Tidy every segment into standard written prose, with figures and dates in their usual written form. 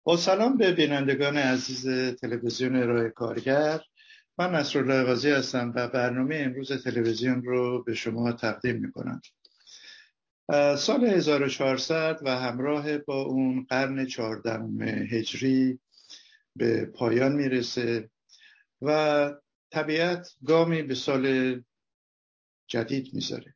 با سلام به بینندگان عزیز تلویزیون ارائه کارگر. من نصرالله قاضی هستم و برنامه امروز تلویزیون رو به شما تقدیم میکنم. سال 1400 و همراه با اون قرن 14 هجری به پایان میرسه و طبیعت گامی به سال جدید میذاره.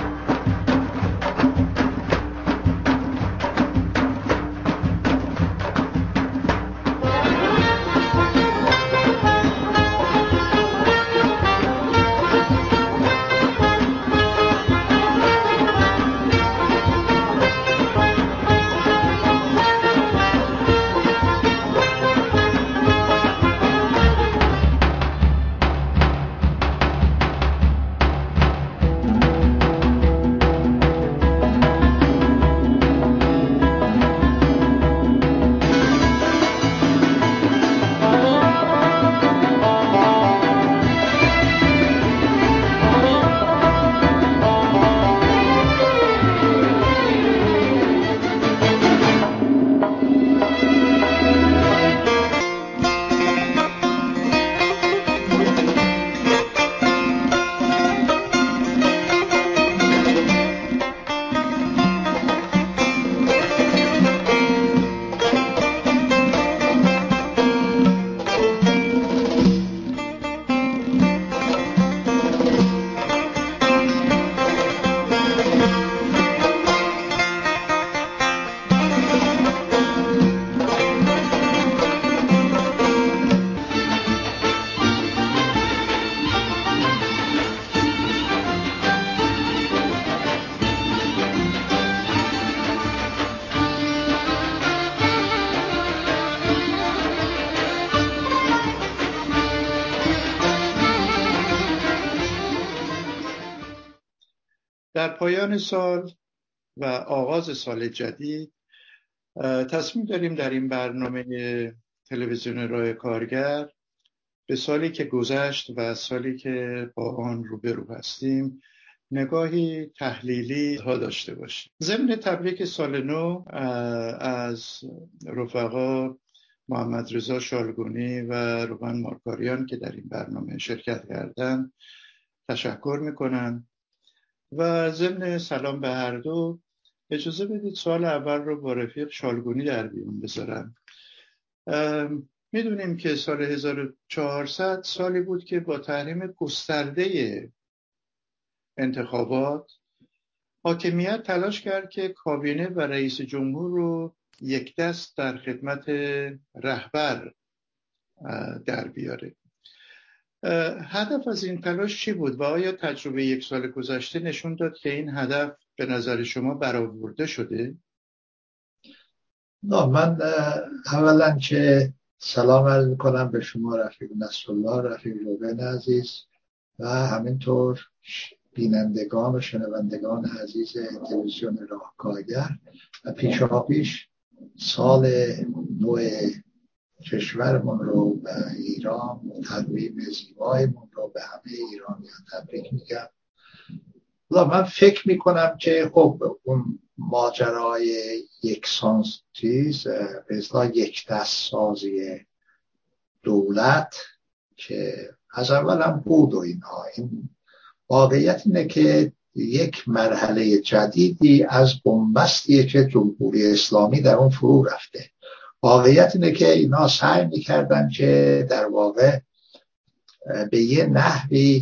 در پایان سال و آغاز سال جدید تصمیم داریم در این برنامه تلویزیون ارائه کارگر به سالی که گذشت و سالی که با آن روبرو هستیم نگاهی تحلیلی داشته باشیم. ضمن تبریک سال نو از رفقا محمد رضا شالگونی و روبن مارکاریان که در این برنامه شرکت کردند تشکر میکنم و ضمن سلام به هر دو اجازه بدید سوال اول رو با رفیق شالگونی در بیون بذارم. میدونیم که سال 1400 سالی بود که با تحریم گسترده انتخابات حاکمیت تلاش کرد که کابینه و رئیس جمهور رو یک دست در خدمت رهبر در بیاره. هدف از این تلاش چی بود و آیا تجربه یک سال گذشته نشون داد که این هدف به نظر شما برآورده شده؟ من اولا که سلام عرض میکنم به شما رفیق نصرالله، رفیق روبن عزیز و همینطور بینندگان و شنوندگان عزیز تلویزیون راه کارگر و پیشاپیش سال نو کشورمون رو به ایران، تقویم زیبایمون رو به همه ایرانیان تبریک میگم. من فکر میکنم که خب اون ماجرای یکسان چیز به اصطلاح یک دست سازی دولت که از اول هم بود و اینها، این واقعیت اینه که یک مرحله جدیدی از بنبستیه که جمهوری اسلامی در اون فرو رفته. واقعیت اینه که اینا سعی میکردن که در واقع به یه نحوی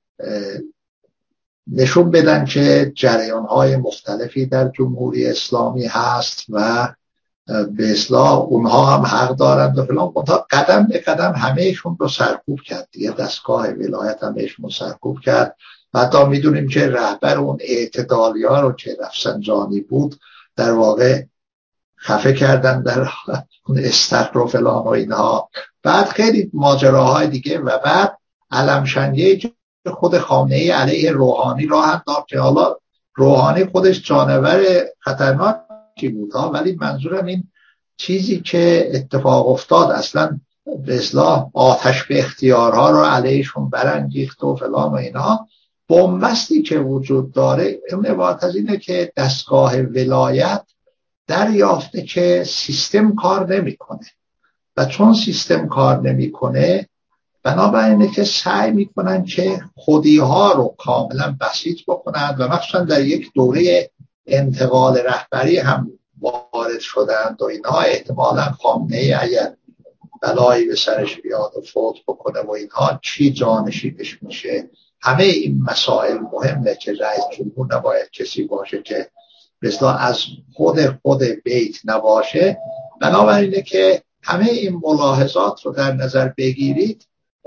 نشون بدن که جریان‌های مختلفی در جمهوری اسلامی هست و به اصطلاح اونها هم حق دارند و فلان. قدم به قدم همهشون رو سرکوب کرد دیگه، دستگاه ولایت همهشون رو سرکوب کرد. حتی میدونیم که رهبر اون اعتدالیا رو که رفسنجانی بود در واقع خفه کردن در اون استخر و فلان و اینها. بعد خیلی ماجراهای دیگه و بعد علمشنگی خود خامنه‌ای علیه روحانی راه انداخت که حالا روحانی خودش جانور خطرناکی بود ولی منظورم این چیزی که اتفاق افتاد اصلا به اصطلاح آتش به اختیارها رو علیهشون برانگیخت و فلان و اینا. بنبستی که وجود داره اون عبارت از اینه که دستگاه ولایت دریافته که سیستم کار نمیکنه و چون سیستم کار نمیکنه بنابراینه که سعی میکنن که خودی ها رو کاملا بسیط بکنن و مخصوصا در یک دوره انتقال رهبری هم وارد شدند و اینها احتمالا خامنه‌ای اگر بلایی به سرش بیاد و فوت بکنه و اینها چی جانشینش میشه. همه این مسائل مهمه که رئیس جمهور نباید کسی باشه که مثلا از خود بیت نباشه. بنابراینه که همه این ملاحظات رو در نظر بگیرید،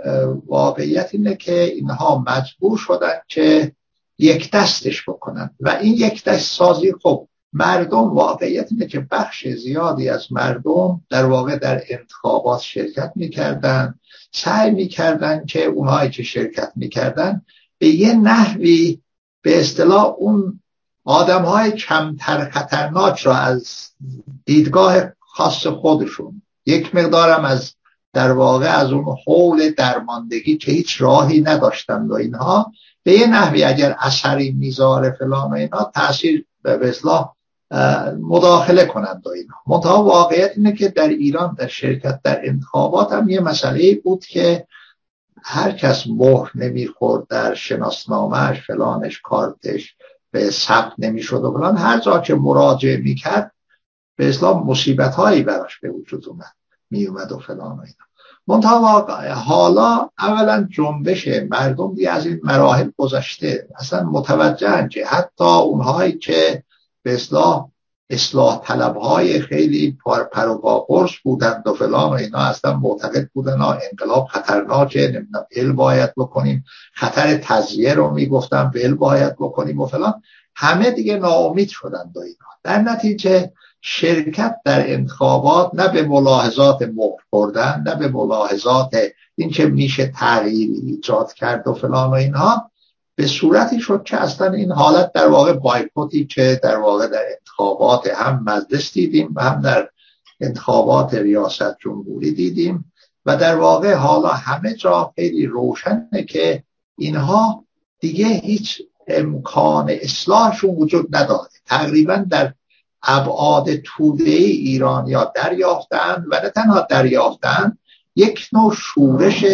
واقعیت اینه که اینها مجبور شدن که یک دستش بکنن و این یک دست سازی خب مردم، واقعیت اینه که بخش زیادی از مردم در واقع در انتخابات شرکت میکردن، سعی میکردن که اونهایی که شرکت میکردن به یه نحوی به اصطلاح اون آدمهای کمتر خطرناک را از دیدگاه خاص خودشون یک مقدارم از در واقع از اون حول درماندگی که هیچ راهی نداشتند و اینها به یه نحوی اگر اثری میذاره فلان و اینا تأثیر به اصلاح مداخله کنند و اینا. منتها واقعیت اینه که در ایران در شرکت در انتخابات هم یه مسئله بود که هر کس مهر نمیخورد در شناسنامهش فلانش کارتش به ثبت نمیشد و فلان، هر جا که مراجعه میکرد به اصلاح مصیبت هایی براش به وجود میومد و فلان و اینا. منتها حالا اولا جنبش مردم دیگه از این مراحل گذشته، اصلا متوجهن که حتی اونهایی که به اصلاح طلبهای خیلی پر و پا بودند و فلان و اینا اصلا معتقد بودن انقلاب خطرناکه، نمیدونم ال باید بکنیم، خطر تزیه رو میگفتن ال باید بکنیم و فلان، همه دیگه ناامید شدند و اینا. در نتیجه شرکت در انتخابات نه به ملاحظات مهر خوردن، نه به ملاحظات این که میشه تغییری ایجاد کرد و فلان و اینها، به صورتی شد که اصلا این حالت در واقع بایکوتی که در واقع در انتخابات هم مجلس دیدیم و هم در انتخابات ریاست جمهوری دیدیم و در واقع حالا همه جا خیلی روشنه که اینها دیگه هیچ امکان اصلاحشون وجود نداره. تقریبا در ابعاد توده ایران یا دریافتن و نه تنها دریافتن، یک نوع شورش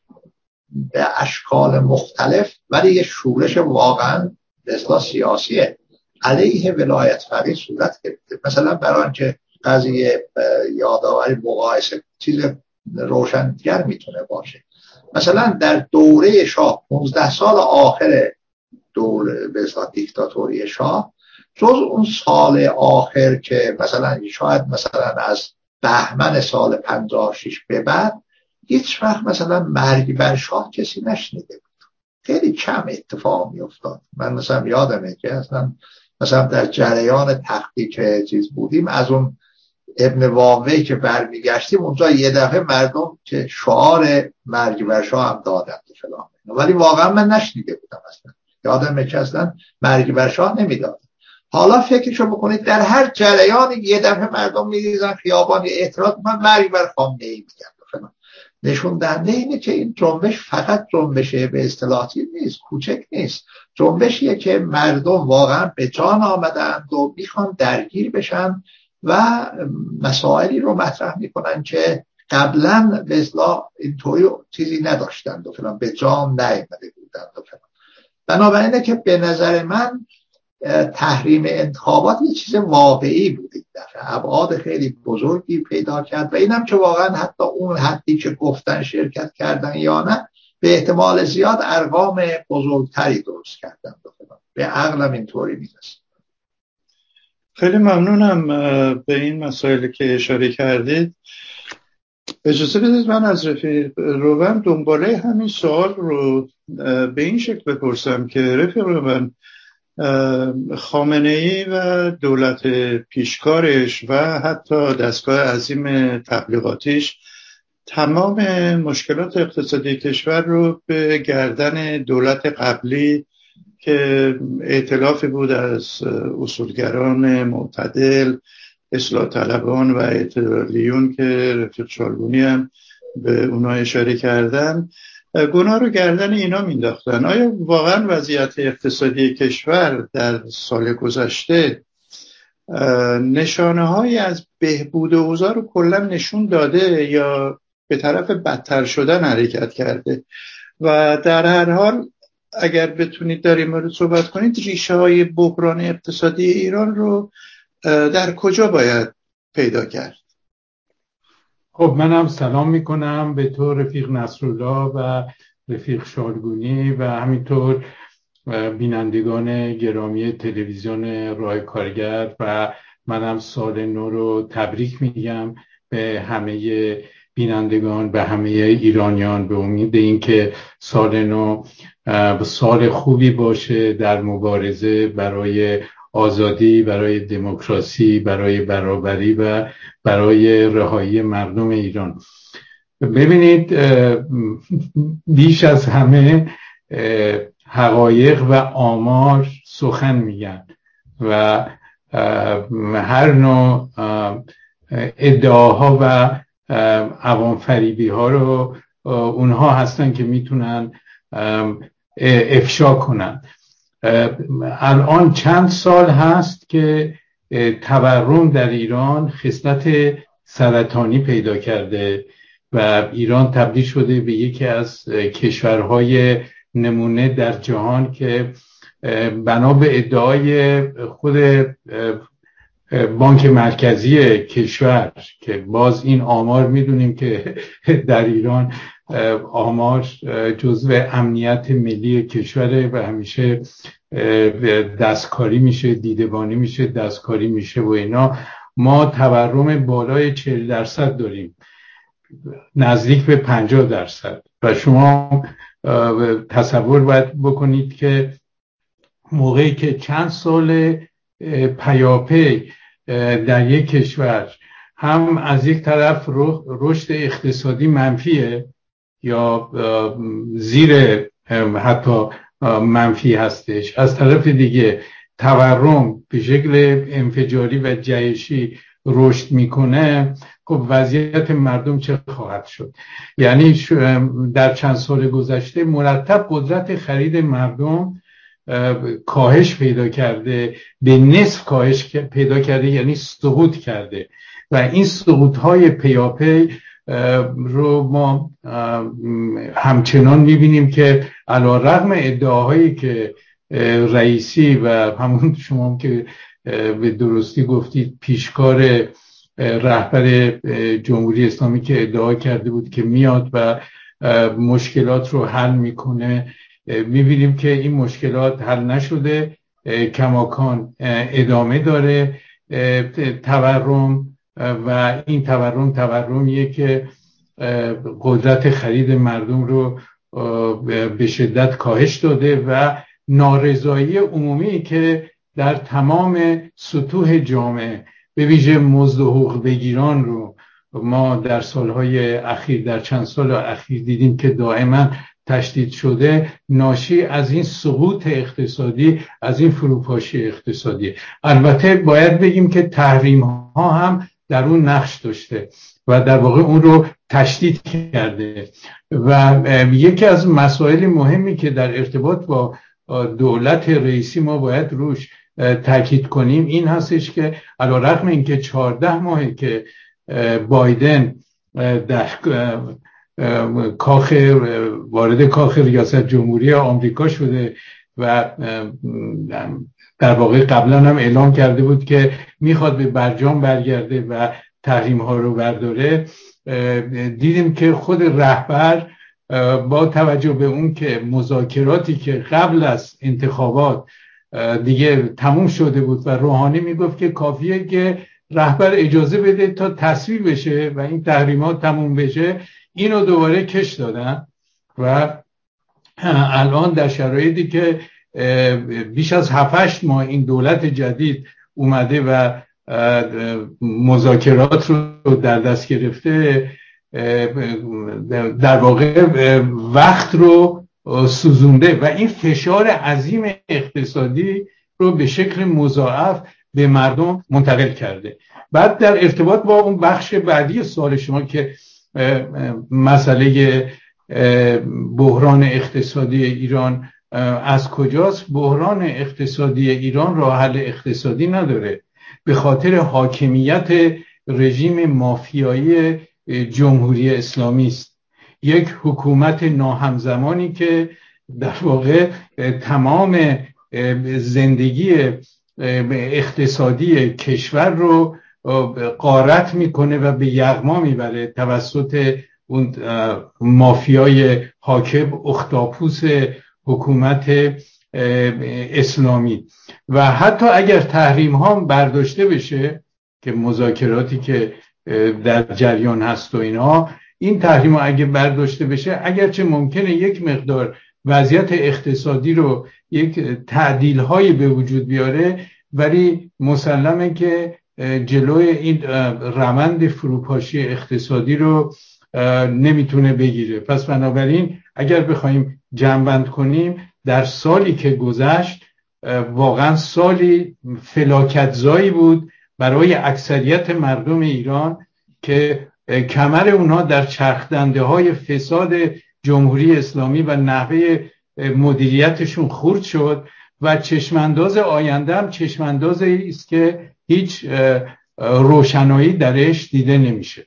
به اشکال مختلف ولی یک شورش واقعا به اصطلاح سیاسیه علیه ولایت فقیه صورت گرفته. مثلا برای آنکه قضیه یادآوری مقایسه چیز روشنگر میتونه باشه، مثلا در دوره شاه 15 سال آخر دوره به اصطلاح دیکتاتوری شاه، جز اون سال آخر که مثلا شاید مثلا از بهمن سال 56 به بعد هیچ وقت مثلا مرگ بر شاه کسی نشنیده بود. خیلی کم اتفاق می افتاد. من مثلا یادمه که مثلا در جریان تختی که چیز بودیم، از اون ابن واقعی که برمیگشتیم اونجا یه دفعه مردم که شعار مرگ بر شاه هم دادن فلان، ولی واقعا من نشنیده بودم اصلا. یادمه که اصلا مرگ بر شاه نمیداد. حالا فکرشو بکنید در هر جریان یه دفعه مردم میریزن خیابان اعتراض، من مرگ بر خامنه‌ای میگم فلان. نشون دهنده اینه که این جنبش فقط جنبش به اصطلاحی نیست، کوچک نیست، جنبشیه که مردم واقعا به جان آمدند و میخوان درگیر بشن و مسائلی رو مطرح میکنن که قبلا به اصطلاح اینطوری چیزی نداشتند و فلان، به جان نیامده بودند و فلان. بنابراینه که به نظر من تحریم انتخابات یه چیز واقعی بود، این دفعه ابعاد خیلی بزرگی پیدا کرد و اینم که واقعا حتی اون حدی که گفتن شرکت کردن یا نه، به احتمال زیاد ارقام بزرگتری درست کردن. به عقلم اینطوری میرسه. خیلی ممنونم به این مسائلی که اشاره کردید. اجازه بدید من از رفیق روبن دنباله همین سوال رو به این شکل بپرسم که رفیق روبن، خامنه‌ای و دولت پیشکارش و حتی دستگاه عظیم تبلیغاتیش تمام مشکلات اقتصادی کشور رو به گردن دولت قبلی که ائتلافی بود از اصولگران معتدل، اصلاح طلبان و اعتدالیون که رفیق شالبونی هم به اونا اشاره کردن، گناه رو گردن اینا مینداختن. آیا واقعا وضعیت اقتصادی کشور در سال گذشته نشانه هایی از بهبود اوضاع رو کلا نشون داده یا به طرف بدتر شدن حرکت کرده؟ و در هر حال اگر بتونید در این مورد صحبت کنید، ریشه های بحران اقتصادی ایران رو در کجا باید پیدا کرد؟ خب منم سلام میکنم به تو رفیق نصرالله و رفیق شالگونی و همینطور بینندگان گرامی تلویزیون راه کارگر، و منم سال نو رو تبریک میگم به همه بینندگان، به همه ایرانیان، به امید اینکه سال نو سال خوبی باشه در مبارزه برای آزادی، برای دموکراسی، برای برابری و برای رهایی مردم ایران. ببینید، بیش از همه حقایق و آمار سخن میگن و هر نوع ادعاها و عوام فریبی ها رو اونها هستن که میتونن افشا کنن. الان چند سال هست که تورم در ایران خصلت سرطانی پیدا کرده و ایران تبدیل شده به یکی از کشورهای نمونه در جهان که بنا به ادعای خود بانک مرکزی کشور، که باز این آمار میدونیم که در ایران آمار جزو امنیت ملی کشوره و همیشه دستکاری میشه، دیدبانی میشه، دستکاری میشه و اینا. ما تورم بالای 40% داریم، نزدیک به 50%. و شما تصور باید بکنید که موقعی که چند سال پیاپی در یک کشور هم از یک طرف رشد اقتصادی منفیه یا زیر حتی منفی هستش، از طرف دیگه تورم به شکل انفجاری و جهشی رشد میکنه، خب وضعیت مردم چه خواهد شد؟ یعنی در چند سال گذشته مرتب قدرت خرید مردم کاهش پیدا کرده، به نصف کاهش پیدا کرده، یعنی سقوط کرده. و این سقوط‌های پیاپی رو ما همچنان می‌بینیم که علی‌رغم ادعاهایی که رئیسی و همون شما که به درستی گفتید پیشکار رهبر جمهوری اسلامی که ادعا کرده بود که میاد و مشکلات رو حل میکنه، میبینیم که این مشکلات حل نشده، کماکان ادامه داره تورم. و این تورمیه که قدرت خرید مردم رو به شدت کاهش داده و نارضایی عمومی که در تمام سطوح جامعه به ویژه مزد و حقوق بگیران رو ما در سالهای اخیر، در چند سال اخیر دیدیم که دائما تشدید شده، ناشی از این سقوط اقتصادی، از این فروپاشی اقتصادی. البته باید بگیم که تحریم ها هم در اون نقش داشته و در واقع اون رو تشدید کرده. و یکی از مسائل مهمی که در ارتباط با دولت رئیسی ما باید روش تاکید کنیم این هستش که علی‌رغم اینکه 14 ماهه که بایدن در وارد کاخ ریاست جمهوری آمریکا شده و در واقع قبلا هم اعلام کرده بود که میخواد به برجام برگرده و تحریم ها رو برداره، دیدیم که خود رهبر با توجه به اون که مذاکراتی که قبل از انتخابات دیگه تموم شده بود و روحانی میگفت که کافیه که رهبر اجازه بده تا تصویب بشه و این تحریمات تموم بشه، اینو دوباره کش دادن. و الان در شرایطی که بیش از 7-8 ماه این دولت جدید اومده و مذاکرات رو در دست گرفته، در واقع وقت رو سوزونده و این فشار عظیم اقتصادی رو به شکل مضاعف به مردم منتقل کرده. بعد در ارتباط با اون بخش بعدی سوال شما که مسئله بحران اقتصادی ایران از کجاست، بحران اقتصادی ایران راه حل اقتصادی نداره. به خاطر حاکمیت رژیم مافیایی جمهوری اسلامی است. یک حکومت ناهمزمانی که در واقع تمام زندگی اقتصادی کشور رو غارت میکنه و به یغما میبره توسط اون مافیای حاکم اختاپوس حکومت اسلامی. و حتی اگر تحریم ها برداشته بشه که مذاکراتی که در جریان هست و اینها، این تحریم ها اگر برداشته بشه، اگرچه ممکنه یک مقدار وضعیت اقتصادی رو یک تعدیل هایی به وجود بیاره، ولی مسلمه که جلوی این روند فروپاشی اقتصادی رو نمیتونه بگیره. پس بنابراین اگر بخوایم جمع‌بند کنیم، در سالی که گذشت واقعا سالی فلاکت‌زایی بود برای اکثریت مردم ایران که کمر اونها در چرخدنده های فساد جمهوری اسلامی و نحوه مدیریتشون خرد شد و چشمانداز آینده هم چشماندازی است که هیچ روشنایی درش دیده نمیشه.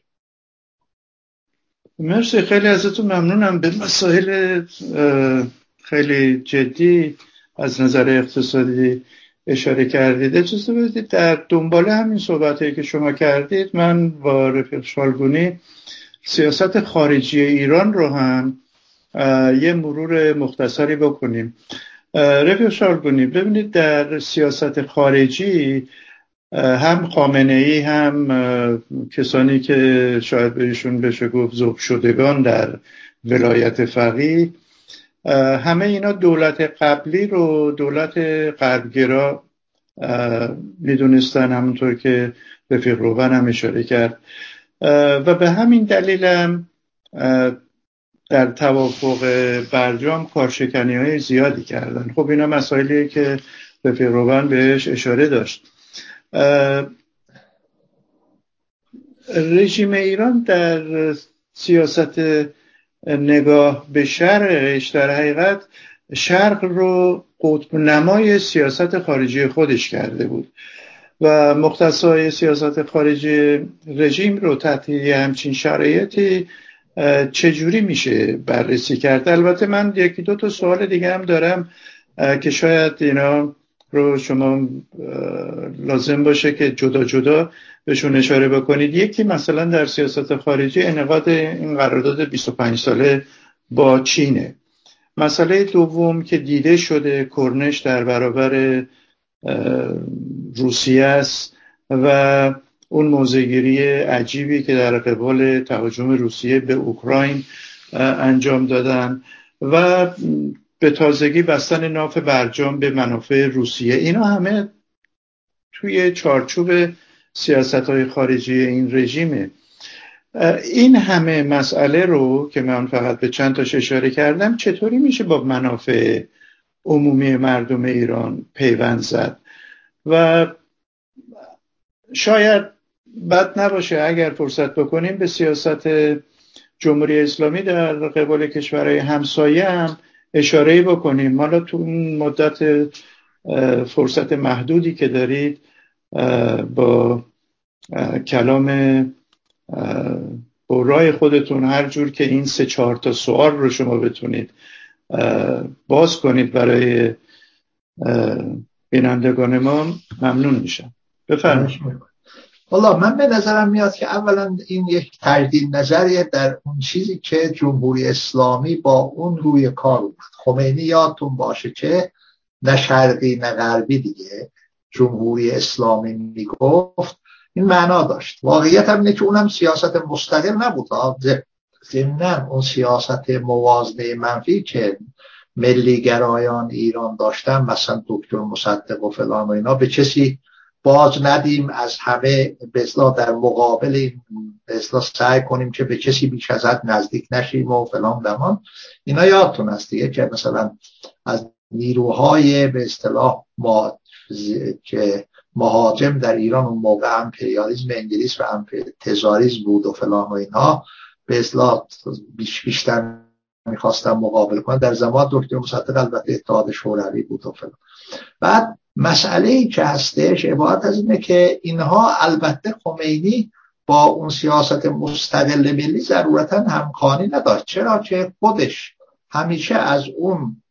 مرسی، خیلی ازتون ممنونم. به مسائل خیلی جدی از نظر اقتصادی اشاره کردید. اجازه بدید در دنبال همین صحبتایی که شما کردید من با رفیق شالگونی سیاست خارجی ایران رو هم یه مرور مختصری بکنیم. رفیق شالگونی، ببینید در سیاست خارجی هم خامنه‌ای هم کسانی که شاید بهشون بشه گفت ذوب شدگان در ولایت فقیه، همه اینا دولت قبلی رو دولت غربگرا میدونستن، همونطور که رفیق روغن هم اشاره کرد، و به همین دلیل هم در توافق برجام کارشکنی‌های زیادی کردن. خب اینا مسائلیه که رفیق روغن بهش اشاره داشت. رژیم ایران در سیاست نگاه به شرقش در حقیقت شرق رو قطب نمای سیاست خارجی خودش کرده بود و مختصای سیاست خارجی رژیم رو تحت همچین شرایطی چجوری میشه بررسی کرد؟ البته من یکی دو تا سوال دیگه هم دارم که شاید اینا رو شما لازم باشه که جدا جدا بهشون اشاره بکنید. یکی مثلا در سیاست خارجی انعقاد این قرارداد 25 ساله با چینه. مسئله دوم که دیده شده کرنش در برابر روسیه است و اون موضع‌گیری عجیبی که در قبال تهاجم روسیه به اوکراین انجام دادن و به تازگی بستن ناف برجام به منافع روسیه. اینا همه توی چارچوب سیاست‌های خارجی این رژیمه. این همه مسئله رو که من فقط به چند تاش اشاره کردم چطوری میشه با منافع عمومی مردم ایران پیوند زد؟ و شاید بد نباشه اگر فرصت بکنیم به سیاست جمهوری اسلامی در قبال کشورهای همسایه هم اشاره بکنیم. حالا تو این مدت فرصت محدودی که دارید با کلام برای خودتون هر جور که این 3-4 تا سوال رو شما بتونید باز کنید برای بینندگان ما ممنون میشم. بفرمایید. والا من به نظرم میاد که اولا این یک تجدید نظریه در اون چیزی که جمهوری اسلامی با اون روی کار اومد. خمینی یادتون باشه که نه شرقی نه غربی دیگه جمهوری اسلامی میگفت، این معنا داشت. واقعیت هم اینه که اونم سیاست مستقل نبود، ضمناً اون سیاست موازنه منفی که ملی گرایان ایران داشتن، مثلا دکتر مصدق و فلان و اینا، به کسی باز ندیم، از همه به اصطلاح در مقابل به اصطلاح سعی کنیم که به کسی بیش از حد نزدیک نشیم و فلان دمان. اینا یادتون هست دیگه که مثلا از نیروهای به اصطلاح که مهاجم در ایران اون موقع امپریالیسم انگلیس و تزاریسم بود و فلان و اینها، به اصطلاح بیشتر میخواستن مقابله کنن. در زمان دکتر مصدق البته اتحاد شوروی بود و فلان. بعد مسئله‌ای که هستش عبارت از اینه که اینها البته خمینی با اون سیاست مستقل ملی ضرورتا همخوانی نداشت، چرا که خودش همیشه از اون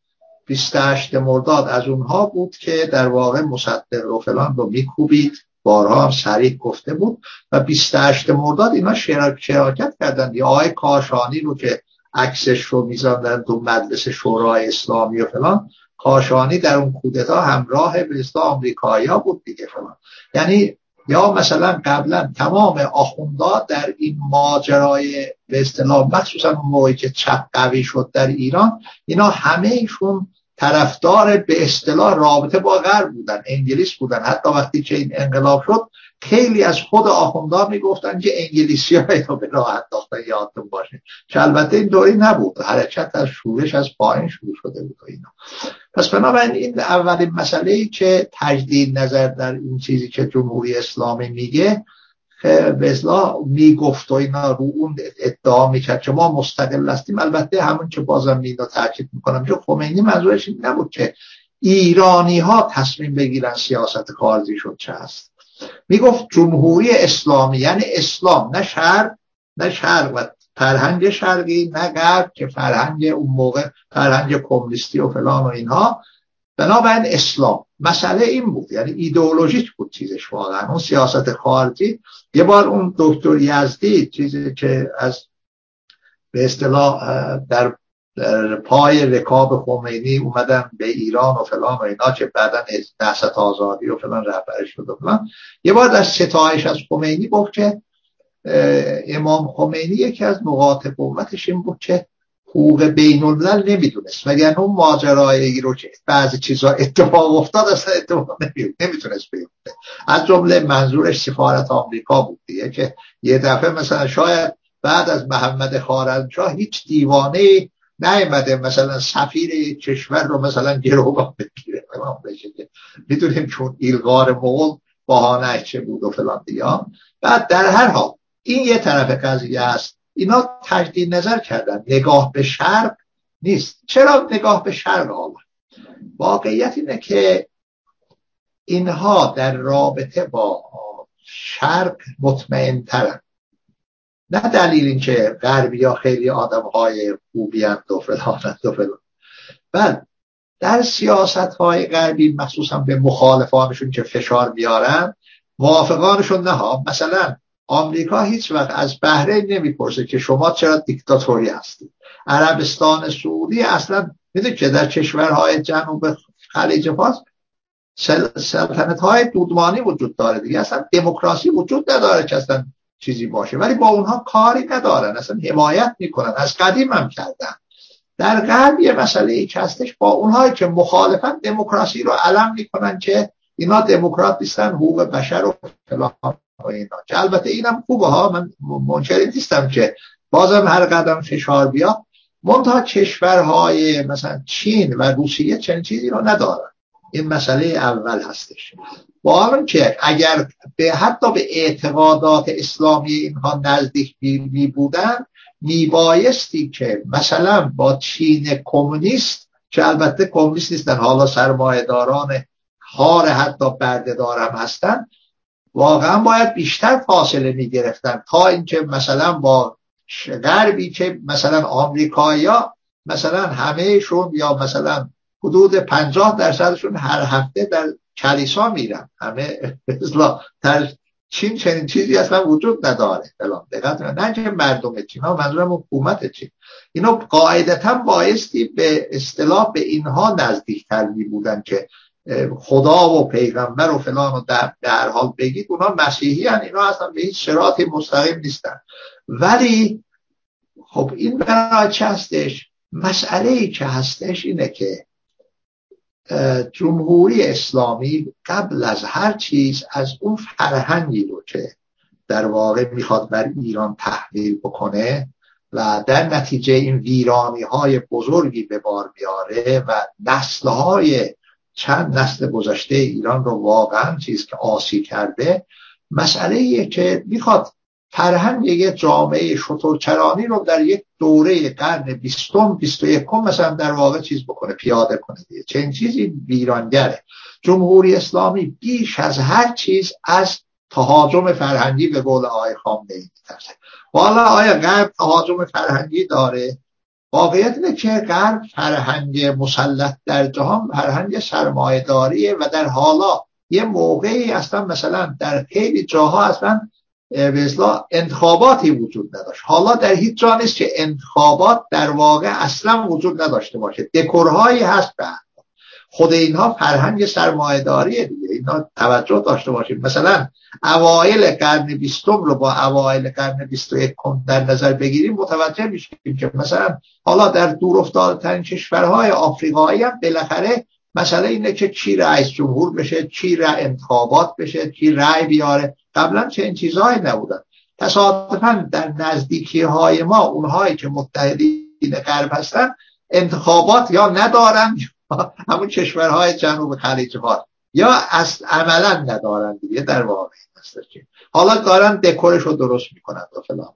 28 مرداد از اونها بود که در واقع مصدق و فلان رو میکوبید، بارها هم صریح گفته بود و 28 مرداد اینا شراکت کردن. یا آقای کاشانی رو که عکسش رو میذارن تو مجلس شورای اسلامی و فلان، کاشانی در اون کودتا همراه به اصطلاح آمریکایی‌ها بود دیگه فلان. یعنی یا مثلا قبلا تمام آخوندا در این ماجرای به اصطلاح مخصوصا اون موقعی که چپ قوی شد در ایران، اینا همه ایشون طرفدار به اصطلاح رابطه با غرب بودن، انگلیس بودن. حتی وقتی که این انقلاب شد خیلی از خود آخوندا میگفتن که انگلیسی‌ها اینو به راه انداختن، یادتون باشه. که البته این دوری نبود، حرکت از شورش از پایین شروع شده بود و اینا. پس بنابراین این اولین مسئله‌ای که تجدید نظر در این چیزی که جمهوری اسلامی میگه به اصطلاح میگفت و اینا رو اون ادعا میکرد که ما مستقل هستیم. البته همون که بازم اینو تاکید میکنم که خمینی منظورش این نبود که ایرانی ها تصمیم بگیرن سیاست خارجی شد چه هست. میگفت جمهوری اسلامی یعنی اسلام، نه شرق و فرهنگ شرقی، نه غرب که فرهنگ اون موقع فرهنگ کمونیستی و فلان و اینها. بنابراین اسلام مسئله این بود، یعنی ایدئولوژیک بود چیزش واقعا. اون سیاست خارجی، یه بار اون دکتر یزدی چیزی که از به اصطلاح در پای رکاب خمینی اومدن به ایران و فلان و اینا که بعداً نهضت آزادی و فلان رهبرش شد و فلان، یه بار در ستایش از خمینی گفت که امام خمینی یکی از نقاط قوتش این بود که حقوق بین الملل نمیدونست، وگرنه اون ماجرایی رو که بعضی چیزا اتفاق افتاد اصلا اتفاق نمیتونست بیفته. از جمله منظورش سفارت آمریکا بود دیگه، که یه دفعه مثلا شاید بعد از محمد خوارزمشاه هیچ دیوانه نیامده مثلا سفیر یک کشور رو مثلا گروگان بگیره. میدونیم چون ایلغار مغول بهانه چه بود و فلان دیگه. بعد در هر حال این یه طرف قضیه است. اینا تجدید نظر کردن، نگاه به شرق نیست. چرا نگاه به شرق آمد؟ واقعیت اینه که اینها در رابطه با شرق مطمئن ترن. نه دلیل این که غربی ها خیلی آدم های خوبی هم دو فلان. بعد در سیاست های غربی مخصوصا به مخالفانشون که فشار بیارن، موافقانشون نه ها. مثلا آمریکا هیچ وقت از بحرین نمیپرسه که شما چرا دیکتاتوری هستید. عربستان سعودی اصلا میدونید که در کشورهای جنوب خلیج فارس سلطنت های دودمانی وجود داره دیگه، اصلا دموکراسی وجود نداره که اصلا چیزی باشه، ولی با اونها کاری ندارن، اصلا حمایت میکنن، از قدیم هم کردن. در غرب یه مسئله ای که هستش، با اونهایی که مخالفن دموکراسی رو علم میکنن که اینا دموکرات نیستن، حقوق بشر و فلان و اینا. که البته اینم خوبه ها، من منکر نیستم که بازم هر قدم فشار بیا. منتها کشورهای مثلا چین و روسیه چنین چیزی رو ندارن. این مسئله اول هستش. با همین که اگر حتی به اعتقادات اسلامی اینها نزدیک می بودن، میبایستی که مثلا با چین کمونیست، که البته کمونیست نیستن، حالا سرمایه‌داران هار حتی بردهدار هم هستن، واقعا باید بیشتر فاصله میگرفتن تا اینکه مثلا با غربی که مثلا آمریکایی‌ها مثلا همهشون یا مثلا حدود 50% هر هفته در کلیسا میرن، همه در چین چنین چیزی اصلا وجود نداره. دقت نه که مردم چین ها، منظورم حکومت چین، اینا قاعدتا بایستی به اصطلاح به اینها نزدیکتر می بودن که خدا و پیغمبر و فلان و در هر حال بگید اونا مسیحی هن، اینا اصلا به هیچ صراط مستقیم نیستن. ولی خب این برای چه هستش؟ مسئله‌ای که هستش اینه که جمهوری اسلامی قبل از هر چیز از اون فرهنگی رو که در واقع میخواد بر ایران تحمیل بکنه و در نتیجه این ویرانی‌های بزرگی به بار بیاره و نسل‌های چند نسل گذشته ایران رو واقعا چیز که آسی کرده، مسئله‌ایه که میخواد فرهنگ یک جامعه شترچرانی رو در یک دوره قرن 20 21 مثلا در واقع چیز بکنه، پیاده کنه دیگه. چنین چیزی ویرانگره. جمهوری اسلامی بیش از هر چیز از تهاجم فرهنگی به قول آقای خامنه‌ای می‌ترسه. والا آیا غرب تهاجم فرهنگی داره؟ واقعیت اینه که غرب فرهنگ مسلط در جهان فرهنگ سرمایه‌داریه و در حالا یه موقعی اصلا مثلا در خیلی جاها اصلا به اصطلاح انتخاباتی وجود نداشت. حالا در هیچ جا نیست که انتخابات در واقع اصلا وجود نداشته باشه. دکورهایی هست به خود اینها فرهنگ سرمایه‌داریه دیگه. اینا توجه داشته باشید. مثلا اوایل قرن 20 رو با اوایل قرن 21 در نظر بگیریم متوجه میشیم که مثلا حالا در دور افتاده ترین کشورهای آفریقایی هم بالاخره مسئله اینه که چی رئیس جمهور بشه، چی انتخابات بشه، چی رأی بیاره. قبلا چه این چیزهایی نبودن. تصادفاً در نزدیکی های ما اونهایی که متحدین غرب هستن انتخابات یا ندارن، همون کشورهای جنوب خلیج فارس، یا عملا ندارن دیگه. در واقع حالا دارن دکورش رو درست میکنن و فلان.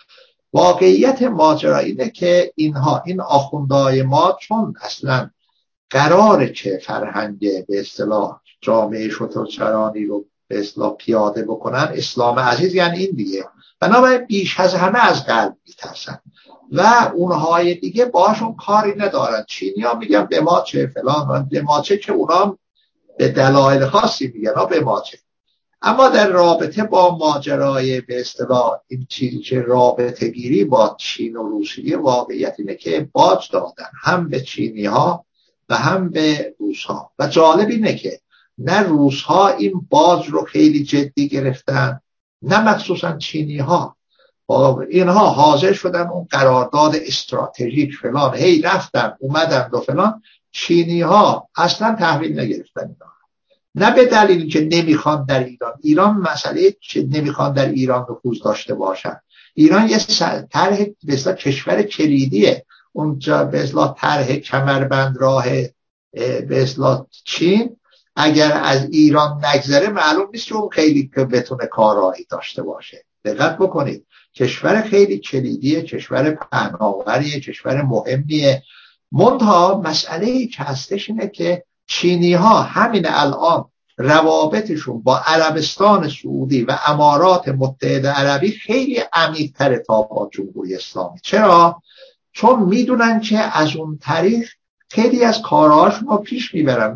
واقعیت ماجرا اینه که این آخوندهای ما چون اصلا قراره که فرهنگ به اصطلاح جامعه شترچرانی رو به اصطلاح پیاده بکنن، اسلام عزیز یعنی این دیگه، بنابراین بیش از همه از قلب میترسن و اونهای دیگه باشون کاری ندارن. چینی‌ها میگن به ما چه فلان، به ما چه، که اونا به دلایل خاصی میگن به ما چه. اما در رابطه با ماجرای به اصطلاح این چیزی که رابطه گیری با چین و روسیه، واقعیت اینه که باج دادن هم به چینی‌ها و هم به روس‌ها و جالب اینه که نه روس‌ها این باج رو خیلی جدی گرفتن نه مخصوصا چینی‌ها. اینها حاضر شدن اون قرارداد استراتژیک فلان هی رفتن اومدن و فلان. چینی‌ها اصلا تحویل نگرفتن اینا، نه به دلیلی که نمیخوان در ایران مسئله که نمیخوان در ایران نفوذ داشته باشن. ایران یه طرح به اصطلاح کشور کلیدیه، اونجا به اصطلاح طرح کمربند راه به اصطلاح چین اگر از ایران نگذره معلوم نیست که اون خیلی بتونه کارایی داشته باشه. دقت بکنید، کشور خیلی کلیدیه، کشور پهناوریه، کشور مهمیه. منتها مسئله که هستش اینه که چینی ها همین الان روابطشون با عربستان سعودی و امارات متحده عربی خیلی عمیق‌تره تا با جمهوری اسلامی. چرا؟ چون میدونن که از اون طریق خیلی از کارهاشون رو پیش میبرن.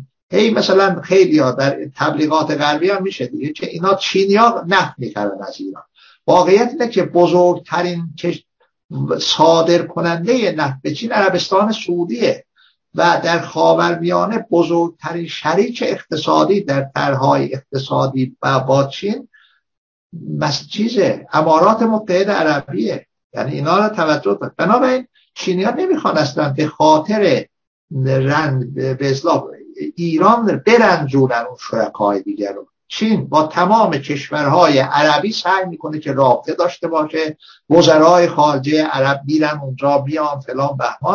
مثلا خیلی ها در تبلیغات غربی هم میشه دیگه که اینا چینی ها نفت میخرن از ایران. واقعیت اینه که بزرگترین صادر کننده نفت به چین عربستان سعودیه و در خاورمیانه بزرگترین شریک اقتصادی در طرح‌های اقتصادی با چین امارات متحده عربیه. یعنی اینا رو توجه کنید. بنابراین چینی‌ها نمیخوان اصلا به خاطر به اصطلاح ایران برنجونن اون شرکای دیگر رو. چین با تمام کشورهای عربی سعی میکنه که رابطه داشته باشه، وزرای خارجه عرب میرن اونجا میان فلان بهمان.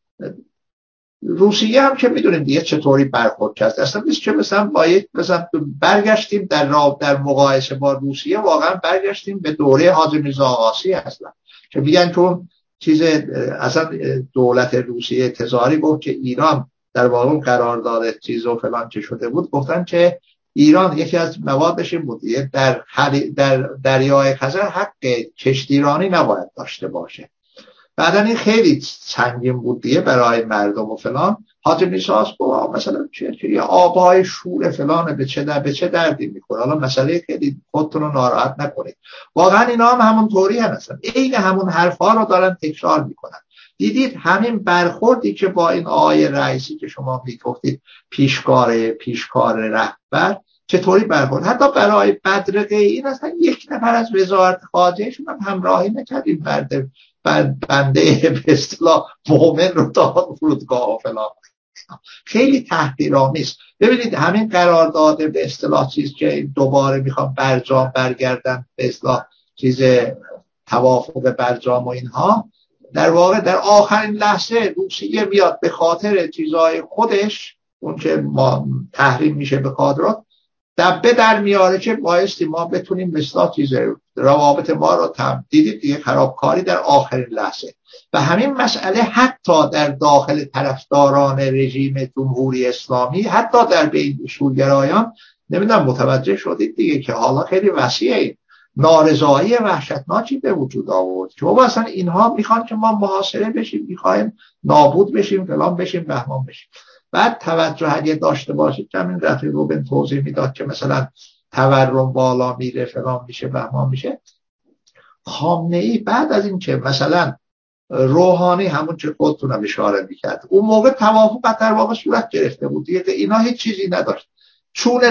روسیه هم که میدونیم دیگه چطوری برخورد کرد. اصلا نیست که مثلا برگشتیم در مقایسه با روسیه واقعا برگشتیم به دوره حاجی میرزا آقاسی اصلا، که میگن چون اصلا دولت روسیه تزاری گفت که ایران در واقع قرارداد چیز و فلان که شده بود، گفتن که ایران یکی از موادش این بود در دریای خزر حق کشتیرانی نباید داشته باشه. بعدن این خیلی سنگین بود دیگه برای مردم و فلان. حاجی میرزا گفت مثلا چه آبهای شور فلان به چه دردی میخوره، حالا مسئله خیلی خودتون رو ناراحت نکنید. واقعا اینا هم همون طوری هستن، این همون حرفا رو دارن تکرار میکنن. دیدید همین برخوردی که با این آقای رئیسی که شما میگفتید پیشکار رهبر چطوری برخورد، حتی برای بدرقه این اصلا یک نفر از وزارت خارجهشون هم همراهی نکرد این بنده به اصطلاح مؤمن رو تا فرودگاه و فلان. خیلی تحقیرآمیز. ببینید همین قرارداد به اصطلاح چیز که دوباره میخوام برجام برگردن به اصطلاح چیز توافق برجام و اینها، در واقع در آخرین لحظه روسیه میاد به خاطر چیزهای خودش اون که ما تحریم میشه به قادرات دبه در میاره که بایستی ما بتونیم به اصطلاح چیز روابط ما رو دیدید دیگه خرابکاری در آخرین لحظه. و همین مسئله حتی در داخل طرفداران رژیم جمهوری اسلامی، حتی در بین اصولگرایان، نمیدونم متوجه شدید دیگه که حالا خیلی وسیعه، نارضایی وحشتناکی به وجود آورد که بابا اصلا اینها میخوان که ما محاصره بشیم، میخوایم نابود بشیم، فلان بشیم، بهمان بشیم. بعد توجه اگه داشته باشید که همین رفیق روبن توضیح میداد که مثلا تورم بالا میره، فلان میشه، بهمان میشه. خامنه‌ای بعد از این که مثلا روحانی همون چه خودتونم اشاره میکرد اون موقع توافق در واقع صورت گرفته بود دیگه، اینا هیچ چیزی نداشت، چونه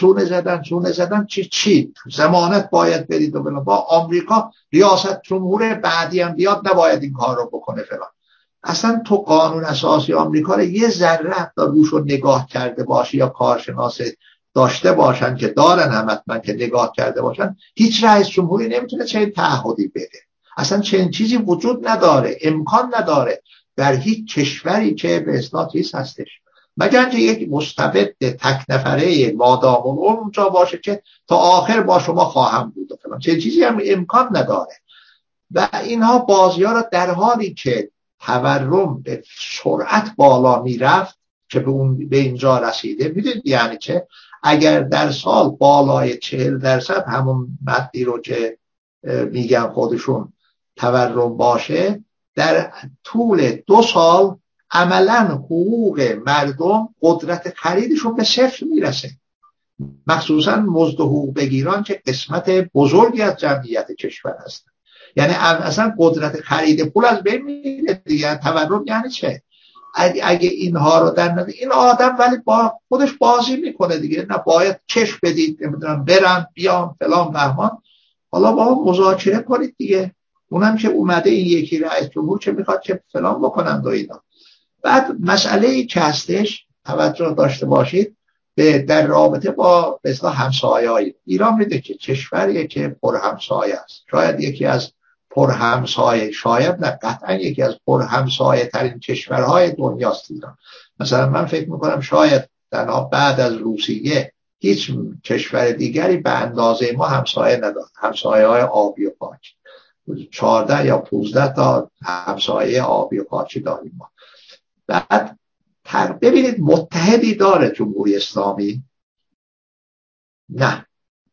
زدن چی ضمانت باید برید و با آمریکا ریاست جمهور بعدی هم بیاد نباید این کار رو بکنه فلان. اصلا تو قانون اساسی آمریکا رو یه ذره حتی روش رو نگاه کرده باشی یا کارشناس داشته باشن که دارن همتمن که نگاه کرده باشن، هیچ رئیس جمهوری نمیتونه چنین تعهدی بده. اصلا چنین چیزی وجود نداره، امکان نداره در هیچ کشوری که به اصطلاح چیز هستش، مگر اینکه یک مستبد تک نفره مادام اونجا باشه که تا آخر با شما خواهم بود و فلان. چنین چیزی هم امکان نداره. و اینها بازی‌ها را در حالی که تورم به سرعت بالا میرفت که به اینجا رسیده، میدونید یعنی که اگر در سال بالای 40% همون مدی رو که میگن خودشون تورم باشه، در طول 2 سال عملاً حقوق مردم قدرت خریدشون به صفر میرسه، مخصوصاً مزد حقوق بگیران که قسمت بزرگی از جمعیت کشور هستن. یعنی اصلا قدرت خرید پول از بین میره دیگه. تورم یعنی چه؟ اگه اینها رو در نظر، این آدم ولی با خودش بازی میکنه دیگه، نه باید چش بدید نمیدونم برن بیان فلان بهمان، حالا با هم مذاکره کنید دیگه، اونم که اومده این یکی رئیس جمهور چه میخواد که فلان بکنند و اینا. بعد مسئله ای که هستش توجه داشته باشید در رابطه با مثلا همسایه‌های ایران، میده که کشوریه که پر همسایه است، شاید یکی از پر همسایه، شاید نه قطعا یکی از پر همسایه ترین کشورهای دنیاست ایران. مثلا من فکر میکنم شاید تنها بعد از روسیه هیچ کشور دیگری به اندازه ما همسایه نداره، همسایه های آبی و پاکی 14 یا 15 تا همسایه آبی و پاکی داریم ما. بعد ببینید متحدی داره جمهوری اسلامی؟ نه.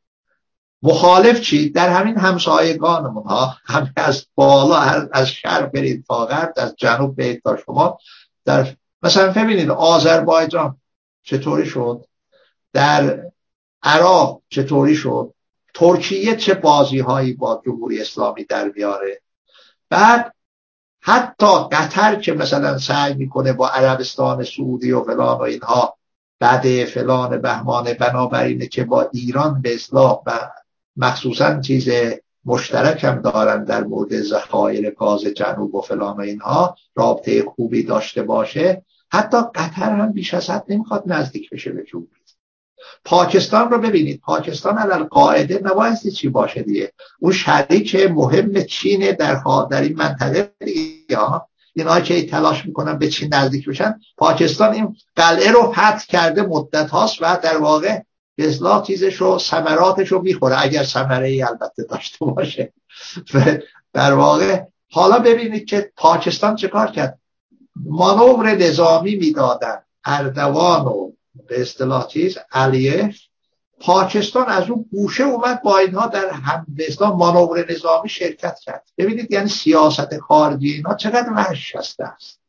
مخالف چی؟ در همین همسایگانمون ها، هم از بالا، از شرق برید تا غرب، از جنوب برید تا شمال. در مثلا ببینید آذربایجان چطوری شد، در عراق چطوری شد، ترکیه چه بازی هایی با جمهوری اسلامی در بیاره. بعد حتی قطر که مثلا سعی میکنه با عربستان سعودی و فلان و اینها بعد فلان بهمان، بنابراینه که با ایران به اصطلاح مخصوصا چیز مشترک هم دارن در مورد ذخایر گاز جنوب و فلان و اینها رابطه خوبی داشته باشه، حتی قطر هم بیش از حد نمیخواد نزدیک بشه به جمهوری. پاکستان رو ببینید، پاکستان علل قاعده نبایستی چی باشه دیگه، اون شریک مهم چینه در این منطقه دیگه. اینا که تلاش میکنن به چین نزدیک بشن، پاکستان این قلعه رو فتح کرده مدت هاست و در واقع به اصطلاح چیزش رو، ثمراتش رو میخوره، اگر ثمره ای البته داشته باشه. در واقع حالا ببینید که پاکستان چه کار کرد، مانور نظامی میدادن اردوان و به اصطلاح چیز علیه، پاکستان از اون گوشه اومد با اینها در هم به اصطلاح مانور نظامی شرکت کرد. ببینید یعنی سیاست خارجی اینا چقدر وحش است.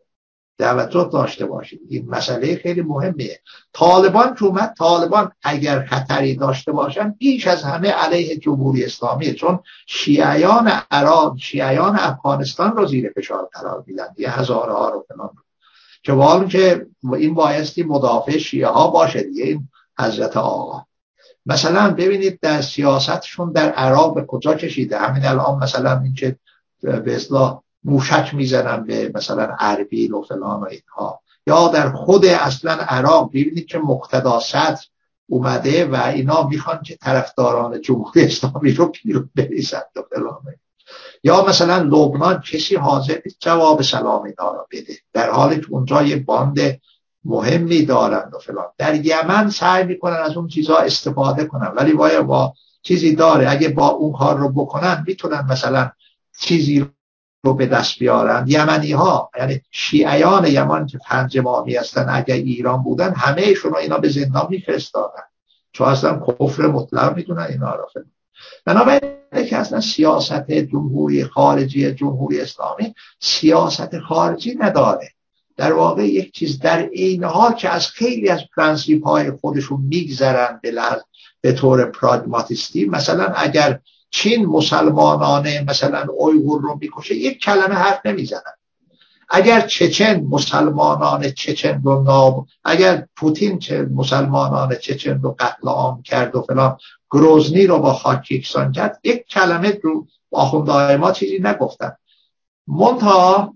توجه داشته باشید، این مسئله خیلی مهمیه. طالبان که اومد، طالبان اگر خطری داشته باشن بیش از همه علیه جمهوری اسلامی، چون شیعیان عراق، شیعیان افغانستان رو زیر فشار قرار میدن، یه هزاره ها رو فلان، که والا که این بایستی مدافع شیعه ها باشه دیگه، این حضرت آقا. مثلا ببینید در سیاستشون در عراق به کجا کشیده. همین الان مثلا این که به اصطلاح موشک میزنن به مثلا اربیل و فلان و اینها، یا در خود اصلا عراق ببینید که مقتدا صدر اومده و اینا میخوان که طرفداران جمهوری اسلامی رو بیرون بریزند و فلان. یا مثلا لبنان کسی حاضر نیست جواب سلام اینا رو بده، در حالی که اونجا یه باند مهمی دارند و فلان. در یمن سعی میکنن از اون چیزها استفاده کنن، ولی با چیزی داره، اگه با اون کار رو بکنن میتونن مثلا چیزی رو به دست بیارن. یمنی ها، یعنی شیعیان یمن که 5 امامی هستن، اگه ایران بودن همهشون رو اینا به زندان میفرستادن، چون اصلا کفر مطلق میدونن اینا رو. بنابراین که اصلا سیاست جمهوری خارجی جمهوری اسلامی سیاست خارجی نداره، در واقع یک چیز در عین حال که از خیلی از پرنسیپ های خودشون میگذرن به طور پراگماتیستی. مثلا اگر چین مسلمانانه مثلا اویغور رو میکشه، یک کلمه حرف نمیزنن. اگر چچن مسلمانان چچن رو اگر پوتین مسلمانان چچن رو قتل عام کرد و فلان، گروزنی رو با خاک یکسان کرد، یک کلمه رو آخوندهای ما چیزی نگفتن. منتها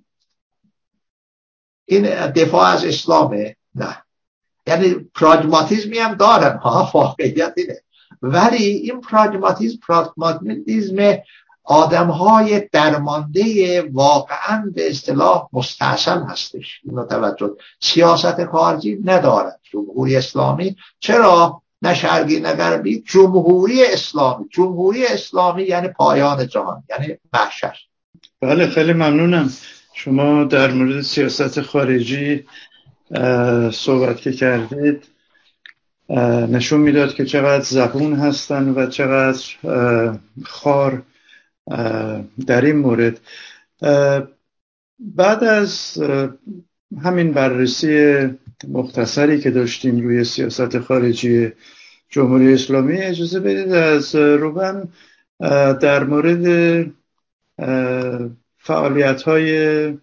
این دفاع از اسلامه؟ نه، یعنی پراگماتیزمی هم دارن ها، واقعیت اینه. ولی این پراگماتیزم آدم‌های درمانده واقعاً به اصطلاح مستعصل هستش. اینو توجه، سیاست خارجی ندارد جمهوری اسلامی. چرا؟ نه شرقی نه غربی، جمهوری اسلامی. جمهوری اسلامی یعنی پایان جهان، یعنی محشر. بله، خیلی ممنونم. شما در مورد سیاست خارجی صحبت که کردید نشون میداد که چقدر زبون هستن و چقدر خار در این مورد. بعد از همین بررسی مختصری که داشتیم روی سیاست خارجی جمهوری اسلامی، اجازه بدید از روبن در مورد فعالیت‌های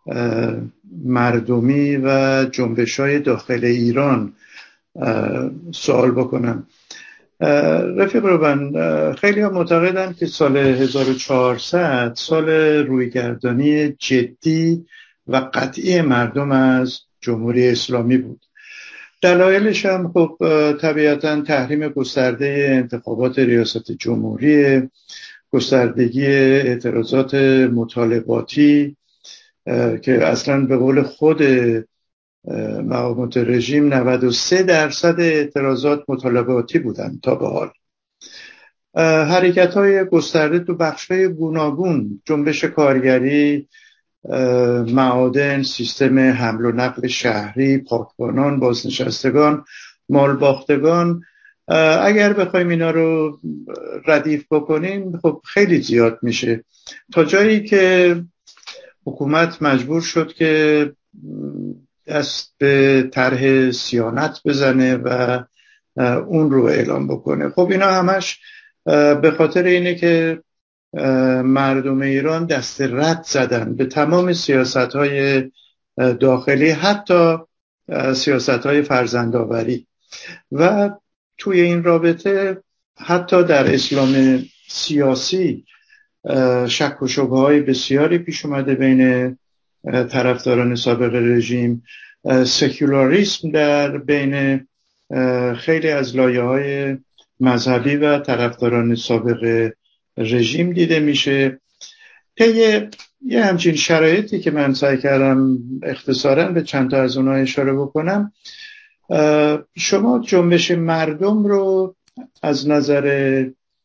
مردمی و جنبش‌های داخل ایران سوال بکنم. رفیق روبن، خیلی ها معتقدند که سال 1400 سال رویگردانی جدی و قطعی مردم از جمهوری اسلامی بود. دلایلش هم خب طبیعتاً تحریم گسترده انتخابات ریاست جمهوری، گستردگی اعتراضات مطالباتی که اصلاً به قول خود مقامات رژیم 93% اعتراضات مطالباتی بودند تا به حال. حرکت‌های گسترده تو بخش‌های گوناگون، جنبش کارگری، معادن، سیستم حمل و نقل شهری، پاکبانان، بازنشستگان، مالباختگان، اگر بخوایم اینا رو ردیف بکنیم خب خیلی زیاد میشه، تا جایی که حکومت مجبور شد که دست به طرح صیانت بزنه و اون رو اعلام بکنه. خب اینا همش به خاطر اینه که مردم ایران دست رد زدن به تمام سیاست‌های داخلی، حتی سیاست‌های فرزندآوری. و توی این رابطه حتی در اسلام سیاسی شک و شبهه‌های بسیاری پیش اومده بین طرفداران سابق رژیم. سکولاریسم در بین خیلی از لایه‌های مذهبی و طرفداران سابق رژیم دیده میشه. یه همچین شرایطی که من سعی کردم اختصاراً به چند تا از اونها اشاره بکنم، شما جنبش مردم رو از نظر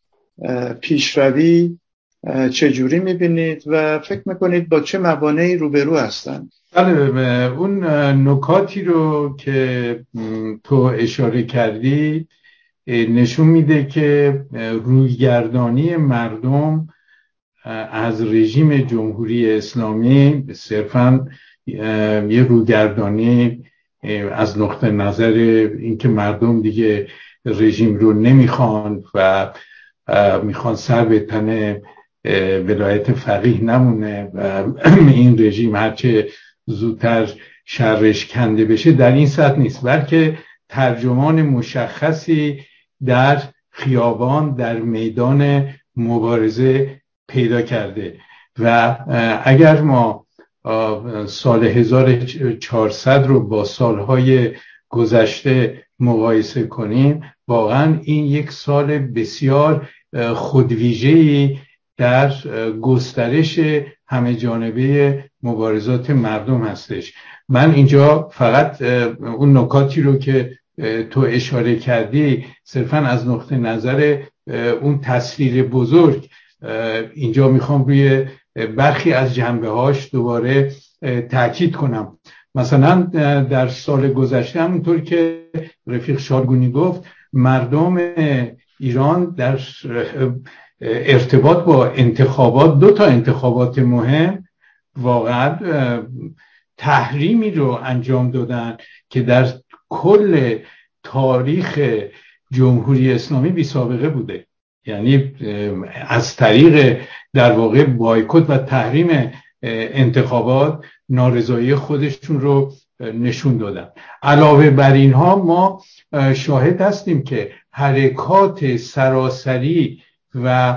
پیشروی چجوری میبینید و فکر میکنید با چه موانعی روبرو هستن؟ بله، اون نکاتی رو که تو اشاره کردی نشون میده که رویگردانی مردم از رژیم جمهوری اسلامی صرفاً یه رویگردانی از نقطه نظر اینکه مردم دیگه رژیم رو نمیخوان و میخوان سر به تن ولایت فقیه نمونه و این رژیم هرچه زودتر شرش کنده بشه، در این سطح نیست، بلکه ترجمان مشخصی در خیابان، در میدان مبارزه پیدا کرده. و اگر ما سال 1400 رو با سالهای گذشته مقایسه کنیم، واقعا این یک سال بسیار خودویژه‌ای در گسترش همه جانبه مبارزات مردم هستش. من اینجا فقط اون نکاتی رو که تو اشاره کردی صرفاً از نقطه نظر اون تصویر بزرگ، اینجا میخوام روی برخی از جنبه‌هاش دوباره تاکید کنم. مثلا در سال گذشته همونطور که رفیق شالگونی گفت، مردم ایران در ارتباط با انتخابات، 2 تا انتخابات مهم، واقعا تحریمی رو انجام دادن که در کل تاریخ جمهوری اسلامی بی سابقه بوده. یعنی از طریق در واقع بایکوت و تحریم انتخابات نارضایتی خودشون رو نشون دادن. علاوه بر اینها ما شاهد هستیم که حرکات سراسری و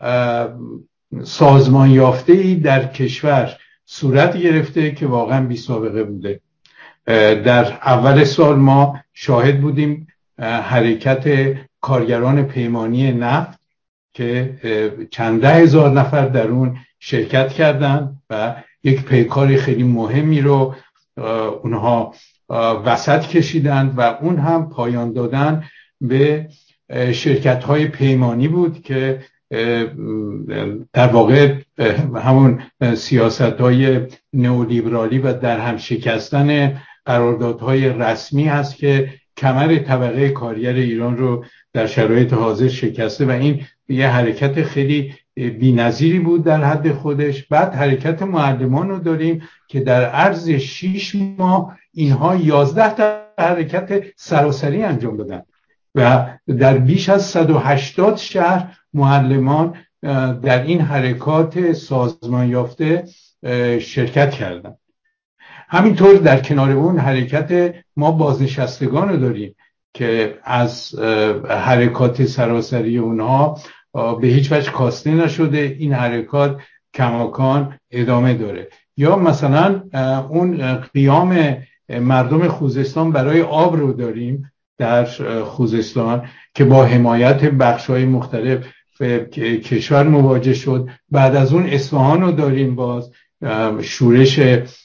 سازمان یافته‌ای در کشور صورت گرفته که واقعا بی سابقه بوده. در اول سال ما شاهد بودیم حرکت کارگران پیمانی نفت که چند ده هزار نفر در اون شرکت کردند و یک پیکار خیلی مهمی رو اونها وسط کشیدند و اون هم پایان دادن به شرکت‌های پیمانی بود که در واقع همون سیاست‌های نئولیبرالی و در هم شکستن قراردادهای رسمی هست که کمر طبقه کارگر ایران رو در شرایط حاضر شکسته و این یه حرکت خیلی بی‌نظیری بود در حد خودش. بعد حرکت معلمان رو داریم که در عرض 6 ماه اینها 11 تا حرکت سراسری انجام دادن و در بیش از 180 شهر معلمان در این حرکات سازمان یافته شرکت کردند. همینطور در کنار اون حرکت ما بازنشستگان رو داریم که از حرکات سراسری اونها به هیچ وجه کاسته نشده، این حرکات کماکان ادامه داره. یا مثلا اون قیام مردم خوزستان برای آب رو داریم در خوزستان که با حمایت بخش‌های مختلف کشور مواجه شد. بعد از اون اصفهان رو داریم، باز شورش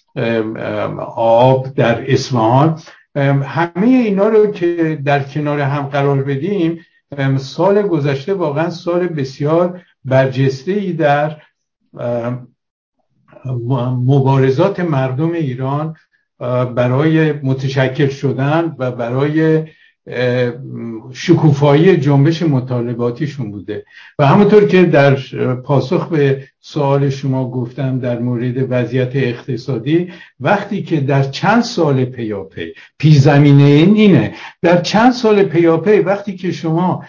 آب در اصفهان. همه اینا رو که در کنار هم قرار بدیم، سال گذشته واقعا سال بسیار برجسته‌ای در مبارزات مردم ایران برای متشکل شدن و برای شکوفایی جنبش مطالباتیشون بوده. و همونطور که در پاسخ به سوال شما گفتم در مورد وضعیت اقتصادی، وقتی که در چند سال پیاپی، پیش‌زمینه اینه، در چند سال پیاپی وقتی که شما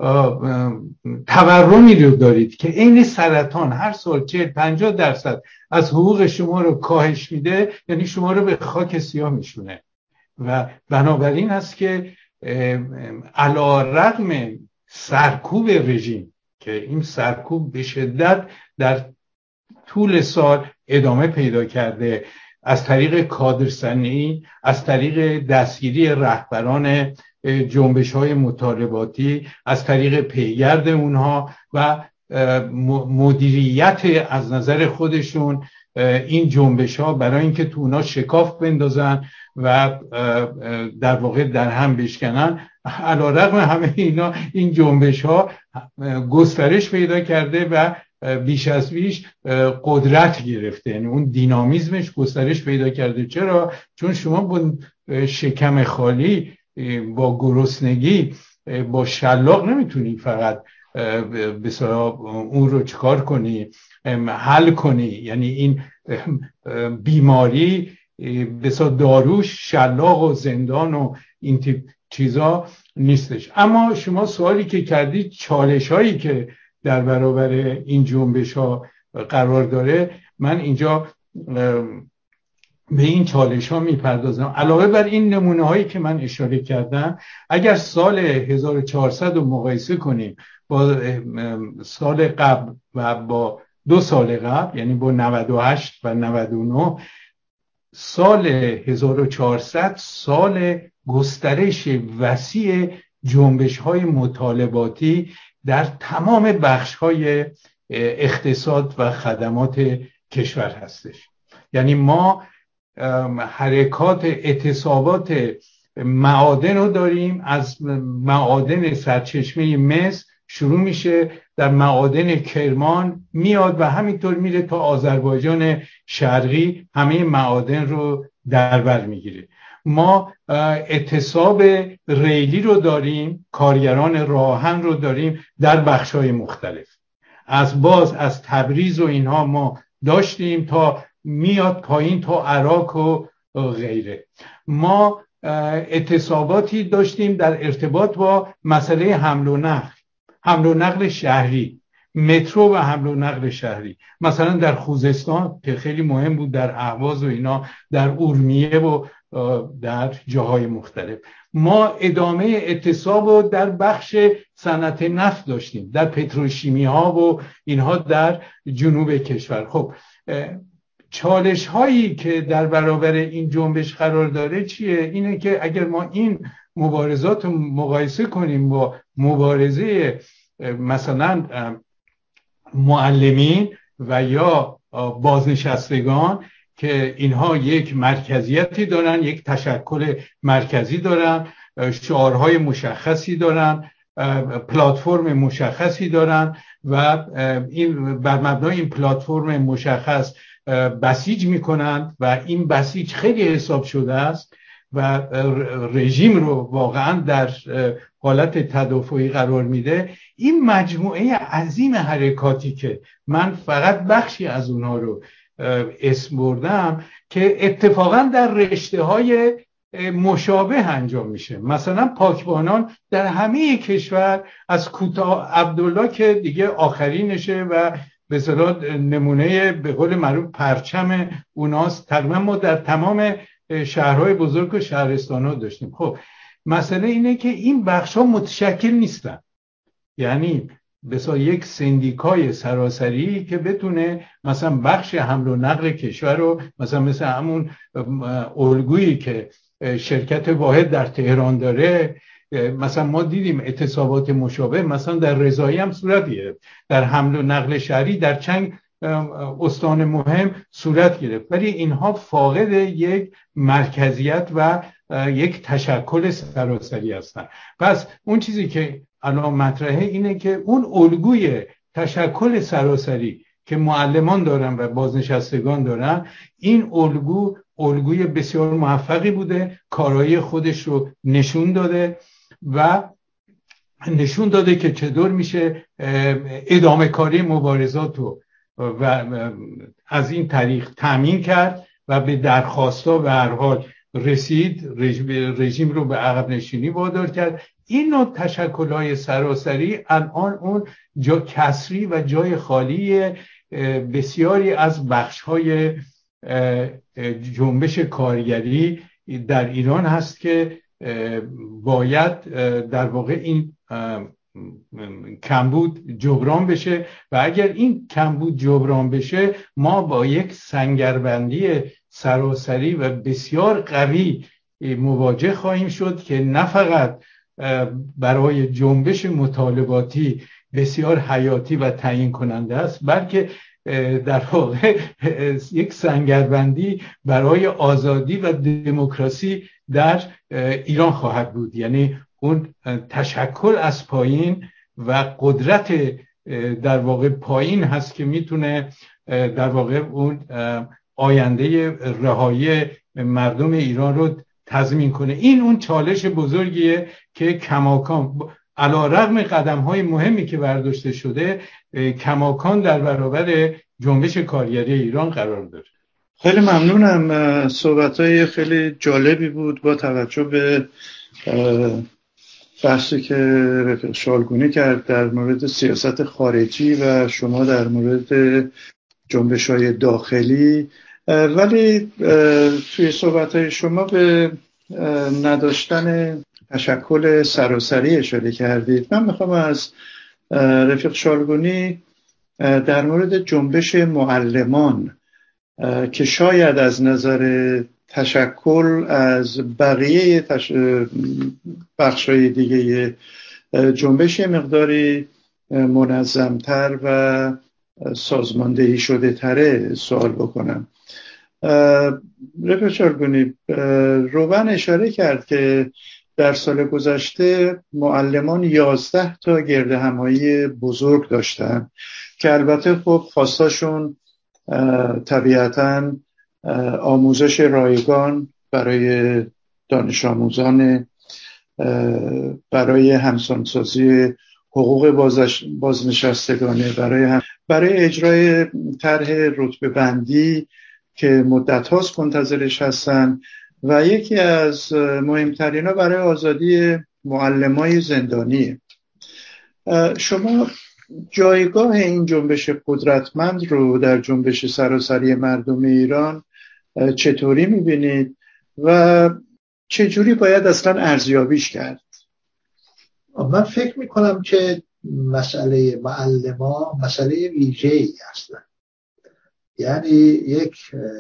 تورمی رو دارید که این سرطان هر سال 40-50% از حقوق شما رو کاهش میده، یعنی شما رو به خاک سیاه میشونه. و بنابراین هست که علی‌رغم سرکوب رژیم که این سرکوب به شدت در طول سال ادامه پیدا کرده، از طریق کادرسنی، از طریق دستگیری رهبران جنبش‌های مطالباتی، از طریق پیگرد اونها و مدیریت از نظر خودشون این جنبش‌ها برای اینکه تو اونها شکاف بندازن و در واقع در هم بشکنن، علی‌رغم همه اینا این جنبش‌ها گسترش پیدا کرده و بیش از بیش قدرت گرفته. یعنی اون دینامیزمش گسترش پیدا کرده. چرا؟ چون شما با شکم خالی، با گرسنگی، با شلاق نمیتونی فقط بسیار اون رو چکار کنی، حل کنی. یعنی این بیماری بسیار داروش شلاق و زندان و این تیپ چیزا نیستش. اما شما سوالی که کردید، چالش هایی که در برابر این جنبش ها قرار داره، من اینجا به این چالش ها میپردازم. علاوه بر این نمونه هایی که من اشاره کردم، اگر سال 1400 رو مقایسه کنیم با سال قبل و با 2 سال قبل، یعنی با 98 و 99، سال 1400 سال گسترش وسیع جنبش های مطالباتی در تمام بخش های اقتصاد و خدمات کشور هستش. یعنی ما حرکات اعتصابات معادن رو داریم، از معادن سرچشمه مس شروع میشه در معادن کرمان میاد و همینطور میره تا آذربایجان شرقی، همه معادن رو در بر میگیره. ما اعتصاب ریلی رو داریم، کارگران راهن رو داریم در بخش‌های مختلف، از تبریز و اینها ما داشتیم تا میاد پایین تا عراق و غیره. ما اعتصاباتی داشتیم در ارتباط با مسئله حمل و نقل شهری، مترو و حمل و نقل شهری، مثلا در خوزستان که خیلی مهم بود، در اهواز و اینا، در اورمیه و در جاهای مختلف. ما ادامه اعتصاب رو در بخش صنعت نفت داشتیم، در پتروشیمی ها و اینها در جنوب کشور. خب چالش هایی که در برابر این جنبش قرار داره چیه؟ اینه که اگر ما این مبارزات رو مقایسه کنیم با مبارزه مثلا معلمین و یا بازنشستگان که اینها یک مرکزیتی دارن، یک تشکل مرکزی دارن، شعارهای مشخصی دارن، پلتفرم مشخصی دارن و این بر مبنای این پلتفرم مشخص بسیج میکنند و این بسیج خیلی حساب شده است و رژیم رو واقعا در حالت تدافعی قرار میده. این مجموعه عظیم حرکاتی که من فقط بخشی از اونها رو اسم بردم که اتفاقا در رشته‌های مشابه انجام میشه. مثلا پاکبانان در همه کشور از کوتا عبدالله که دیگه آخرینشه و به اصطلاح نمونه به قول معروف پرچم اوناست، تقریبا ما در تمام شهرهای بزرگ و شهرستان‌ها داشتیم. خب مسئله اینه که این بخش‌ها متشکل نیستن، یعنی بسا یک سندیکای سراسری که بتونه مثلا بخش حمل و نقل کشور رو مثل همون الگویی که شرکت واحد در تهران داره، مثلا ما دیدیم اعتصابات مشابه مثلا در رضایی هم صورت گرفت، در حمل و نقل شهری در چند استان مهم صورت گرفت، ولی اینها فاقد یک مرکزیت و یک تشکل سراسری هستند. پس اون چیزی که الان مطرحه اینه که اون الگوی تشکل سراسری که معلمان دارن و بازنشستگان دارن، این الگوی بسیار موفقی بوده، کارایی خودش رو نشون داده و نشون داده که چطور میشه ادامه کاری مبارزات رو و از این طریق تامین کرد و به درخواستا به هر حال رسید، رژیم رو به عقب نشینی وادار کرد. این نوع تشکل‌های سراسری الان اون جا کسری و جای خالی بسیاری از بخش‌های جنبش کارگری در ایران هست که باید در واقع این کمبود جبران بشه و اگر این کمبود جبران بشه ما با یک سنگربندی سراسری و بسیار قوی مواجه خواهیم شد که نه فقط برای جنبش مطالباتی بسیار حیاتی و تعیین کننده است، بلکه در واقع یک سنگربندی برای آزادی و دموکراسی در ایران خواهد بود. یعنی اون تشکل از پایین و قدرت در واقع پایین هست که میتونه در واقع اون آینده رهایی مردم ایران رو تضمین کنه. این اون چالش بزرگیه که کماکان علیرغم قدم‌های مهمی که برداشته شده کماکان در برابر جنبش کارگری ایران قرار داره. خیلی ممنونم، صحبت‌های خیلی جالبی بود با توجه به بحثی که رفیق شالگونی کرد در مورد سیاست خارجی و شما در مورد جنبش‌های داخلی، ولی توی صحبت‌های شما به نداشتن تشکل سراسری اشاره کردید. من میخوام از رفیق شالگونی در مورد جنبش معلمان که شاید از نظر تشکل از بقیه بخش‌های دیگه جنبش مقداری منظمتر و سازماندهی شده تره سوال بکنم. رفیق شالگونی، روبن اشاره کرد که در سال گذشته معلمان 11 تا گرد همایی بزرگ داشتن که البته خب خواستاشون طبیعتاً آموزش رایگان برای دانش آموزان، برای همسانسازی حقوق بازنشستگانه، برای اجرای طرح رتبه بندی که مدت هاست منتظرش هستن و یکی از مهمترینها برای آزادی معلمای زندانی. شما جایگاه این جنبش قدرتمند رو در جنبش سراسری مردم ایران چطوری میبینید و چجوری باید اصلا ارزیابیش کرد؟ من فکر میکنم که مسئله معلمان مسئله ویژه‌ای هستند. یعنی یک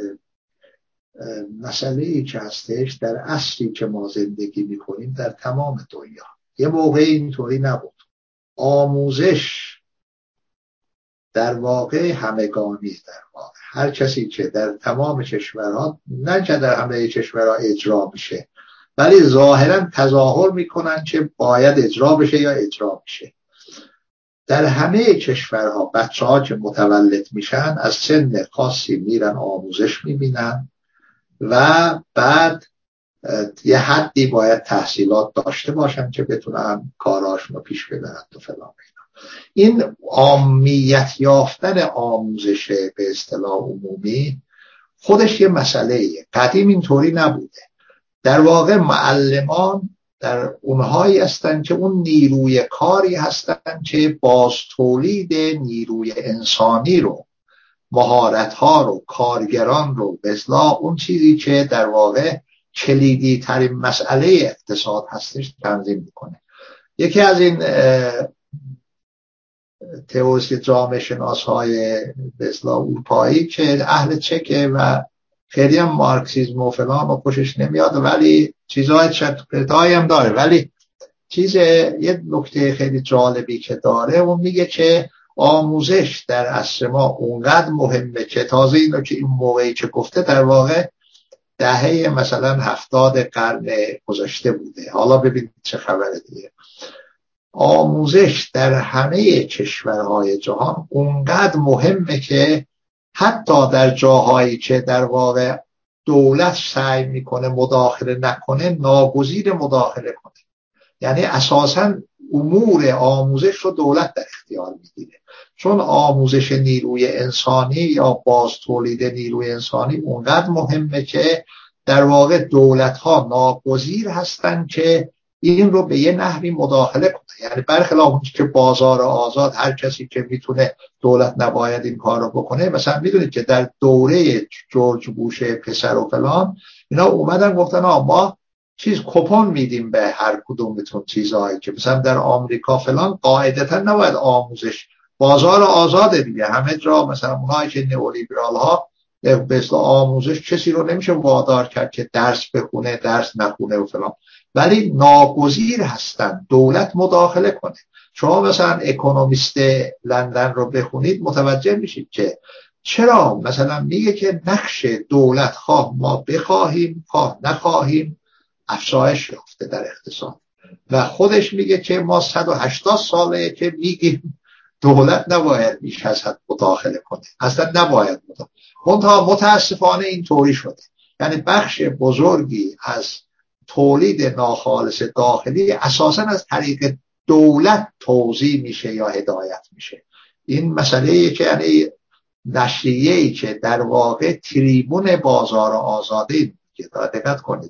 مسئله‌ای که هستش در عصری که ما زندگی میکنیم در تمام دنیا. یه موقع اینطوری نبود. آموزش در واقع همگانی، در واقع هر کسی که در تمام کشورها، نه که در همه کشورها اجرا میشه، ولی ظاهرا تظاهر میکنن که باید اجرا بشه یا اجرا میشه. در همه کشورها بچه‌ها که متولد میشن از سن خاصی میرن آموزش میبینن و بعد یه حدی باید تحصیلات داشته باشن که بتونن کاراشون رو پیش ببرن و فلان. این عامیت یافتن آموزش به اصطلاح عمومی خودش یه مسئله‌ایه. قدیم اینطوری نبوده. در واقع معلمان در اونهایی هستن که اون نیروی کاری هستن که باز تولید نیروی انسانی رو، مهارت‌ها رو، کارگران رو، به اصطلاح اون چیزی که در واقع کلیدی ترین مسئله اقتصاد هستش تنظیم میکنه. یکی از این تئوری جامعه شناس‌های به اصطلاح اروپایی که اهل چکه و خیلی هم مارکسیسم و فلان و خوشش نمیاد، ولی چیزهای چطورتایی هم داره، ولی یه نکته خیلی جالبی که داره، اون میگه که آموزش در عصر ما اونقدر مهمه که تازه اینو که این موقعی که گفته در واقع دهه مثلا 70 قرن گذشته بوده. حالا ببینید چه خبره دیگه. آموزش در همه کشورهای جهان اونقدر مهمه که حتی در جاهایی که در واقع دولت سعی میکنه مداخله نکنه، ناگزیر مداخله کنه. یعنی اساساً امور آموزش رو دولت در اختیار میگیره، چون آموزش نیروی انسانی یا باز تولید نیروی انسانی اونقدر مهمه که در واقع دولت‌ها ناگزیر هستن که این رو به یه نحوی مداخله کنه. یعنی برخلاف اون که بازار آزاد هر کسی که میتونه، دولت نباید این کار رو بکنه. مثلا میدونید که در دوره جورج بوش پسر و فلان اینا اومدن گفتن ما کپون میدیم به هر کدومتون چیزایی که مثلا در آمریکا فلان قاعدتا نباید آموزش، بازار آزاده دیگه همه جا. مثلا اونایی که نئولیبرال ها به اصطلاح آموزش کسی رو نمیشه وادار کرد که درس بخونه درس نخونه و فلان، ولی ناگزیر هستن دولت مداخله کنه. شما مثلا اکونومیست لندن رو بخونید متوجه میشید که چرا مثلا میگه که نقش دولت خواه ما بخواهیم خواه نخواهیم افزایش یافته در اقتصاد و خودش میگه که ما 180 ساله که میگیم دولت نباید بیش از حد مداخله کنه، اصلا نباید مداخله. متاسفانه این طوری شده. یعنی بخش بزرگی از تولید ناخالص داخلی اساساً از طریق دولت توزیع میشه یا هدایت میشه. این مسئله که یعنی نشریه‌ای که در واقع تریبون بازار آزادی که دقت کنید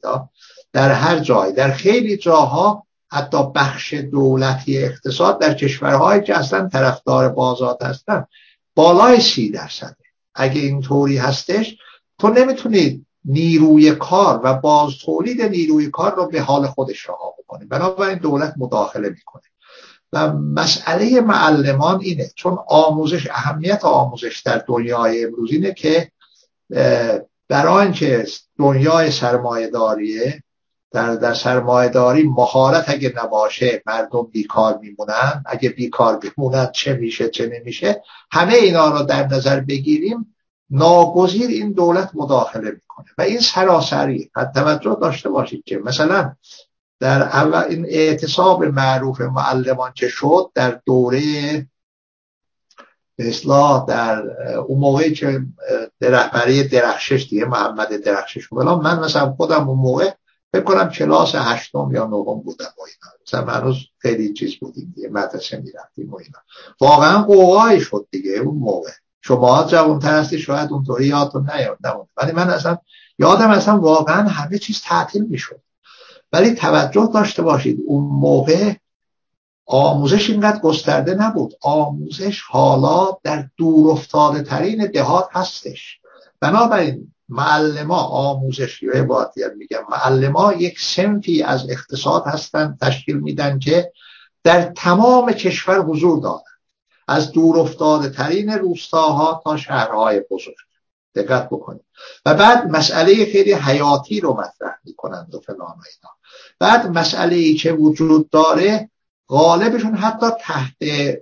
در هر جای، در خیلی جاها حتی بخش دولتی اقتصاد در کشورهایی که اصلا طرفدار بازار هستن بالای 30%. اگه اینطوری هستش تو نمیتونید نیروی کار و باز تولید نیروی کار رو به حال خودش رها بکنه، بنابراین دولت مداخله میکنه. و مسئله معلمان اینه، چون آموزش، اهمیت آموزش در دنیای امروز اینه که برای اینکه دنیای سرمایه‌داریه، در سرمایه‌داری مهارت اگه نباشه مردم بیکار میمونن، اگه بیکار بمونن چه میشه چه نمیشه، همه اینا رو در نظر بگیریم ناگزیر این دولت مداخله میکنه و این سراسری. توجه داشته باشید که مثلا در اول این اعتصاب معروف معلمان که شد در دوره به اصلاح در اون موقعی که رهبری درخشش دیگه محمد درخشش بود، من مثلا خودم اون موقع فکر کنم کلاس 8 یا 9 بودم و اینا، مثلا هنوز خیلی چیز بودیم دیگه، مدرسه میرفتیم و اینا. واقعا قوقایی شد دیگه اون موقع. شما جوان‌تر هستی شاید اونطوری یادتون نمونه، ولی من اصلا یادم اصلا واقعا همه چیز تعطیل میشد. ولی توجه داشته باشید اون موقع آموزش اینقدر گسترده نبود. آموزش حالا در دور افتاده ترین دهات هستش. بنابراین معلما آموزش یا عبارتی میگم معلما یک صنفی از اقتصاد هستن تشکیل میدن که در تمام کشور حضور دارن، از دور افتاده ترین روستاها تا شهرهای بزرگ. دقت بکنید. و بعد مسئله خیلی حیاتی رو مطرح میکنند و فلان و اینا. بعد مسئله‌ای که وجود داره غالبشون حتی تحت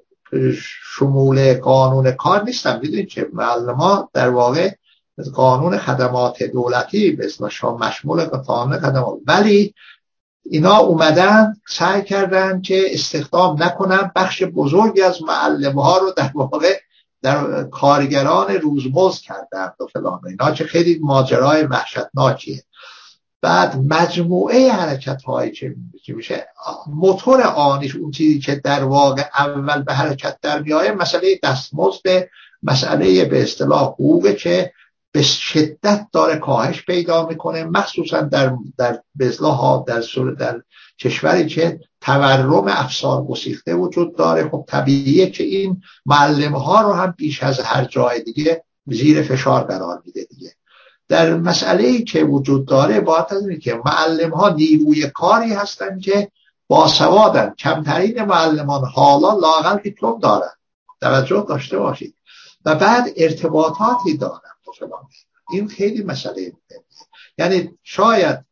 شمول قانون کار نیستن. میدونید که معلما در واقع قانون خدمات دولتی به اصطلاح مشمول قانون خدمات، ولی اینا اومدن سعی کردن که استخدام نکنن بخش بزرگی از معلم‌ها رو در واقع در کارگران روزمزد کردن و فلان اینا، که خیلی ماجرای وحشتناکیه. بعد مجموعه حرکت‌هایی که میشه موتور آنیش، اون چیزی که در واقع اول به حرکت در میایه مسئله دستمزد، مسئله به اصطلاح حقوق که به شدت داره کاهش پیدا میکنه، مخصوصا در به اصطلاح در کشوری که تورم افسار گسیخته وجود داره. خب طبیعیه که این معلم‌ها رو هم بیش از هر جای دیگه زیر فشار قرار میده دیگه. در مسئله‌ای که وجود داره باید بدونید که معلم‌ها نیروی کاری هستن که باسوادن. کمترین معلمان حالا لااقل دیپلم دارن، توجه داشته باشید. و بعد ارتباطاتی دارن. این خیلی مسئله مهمه. یعنی شاید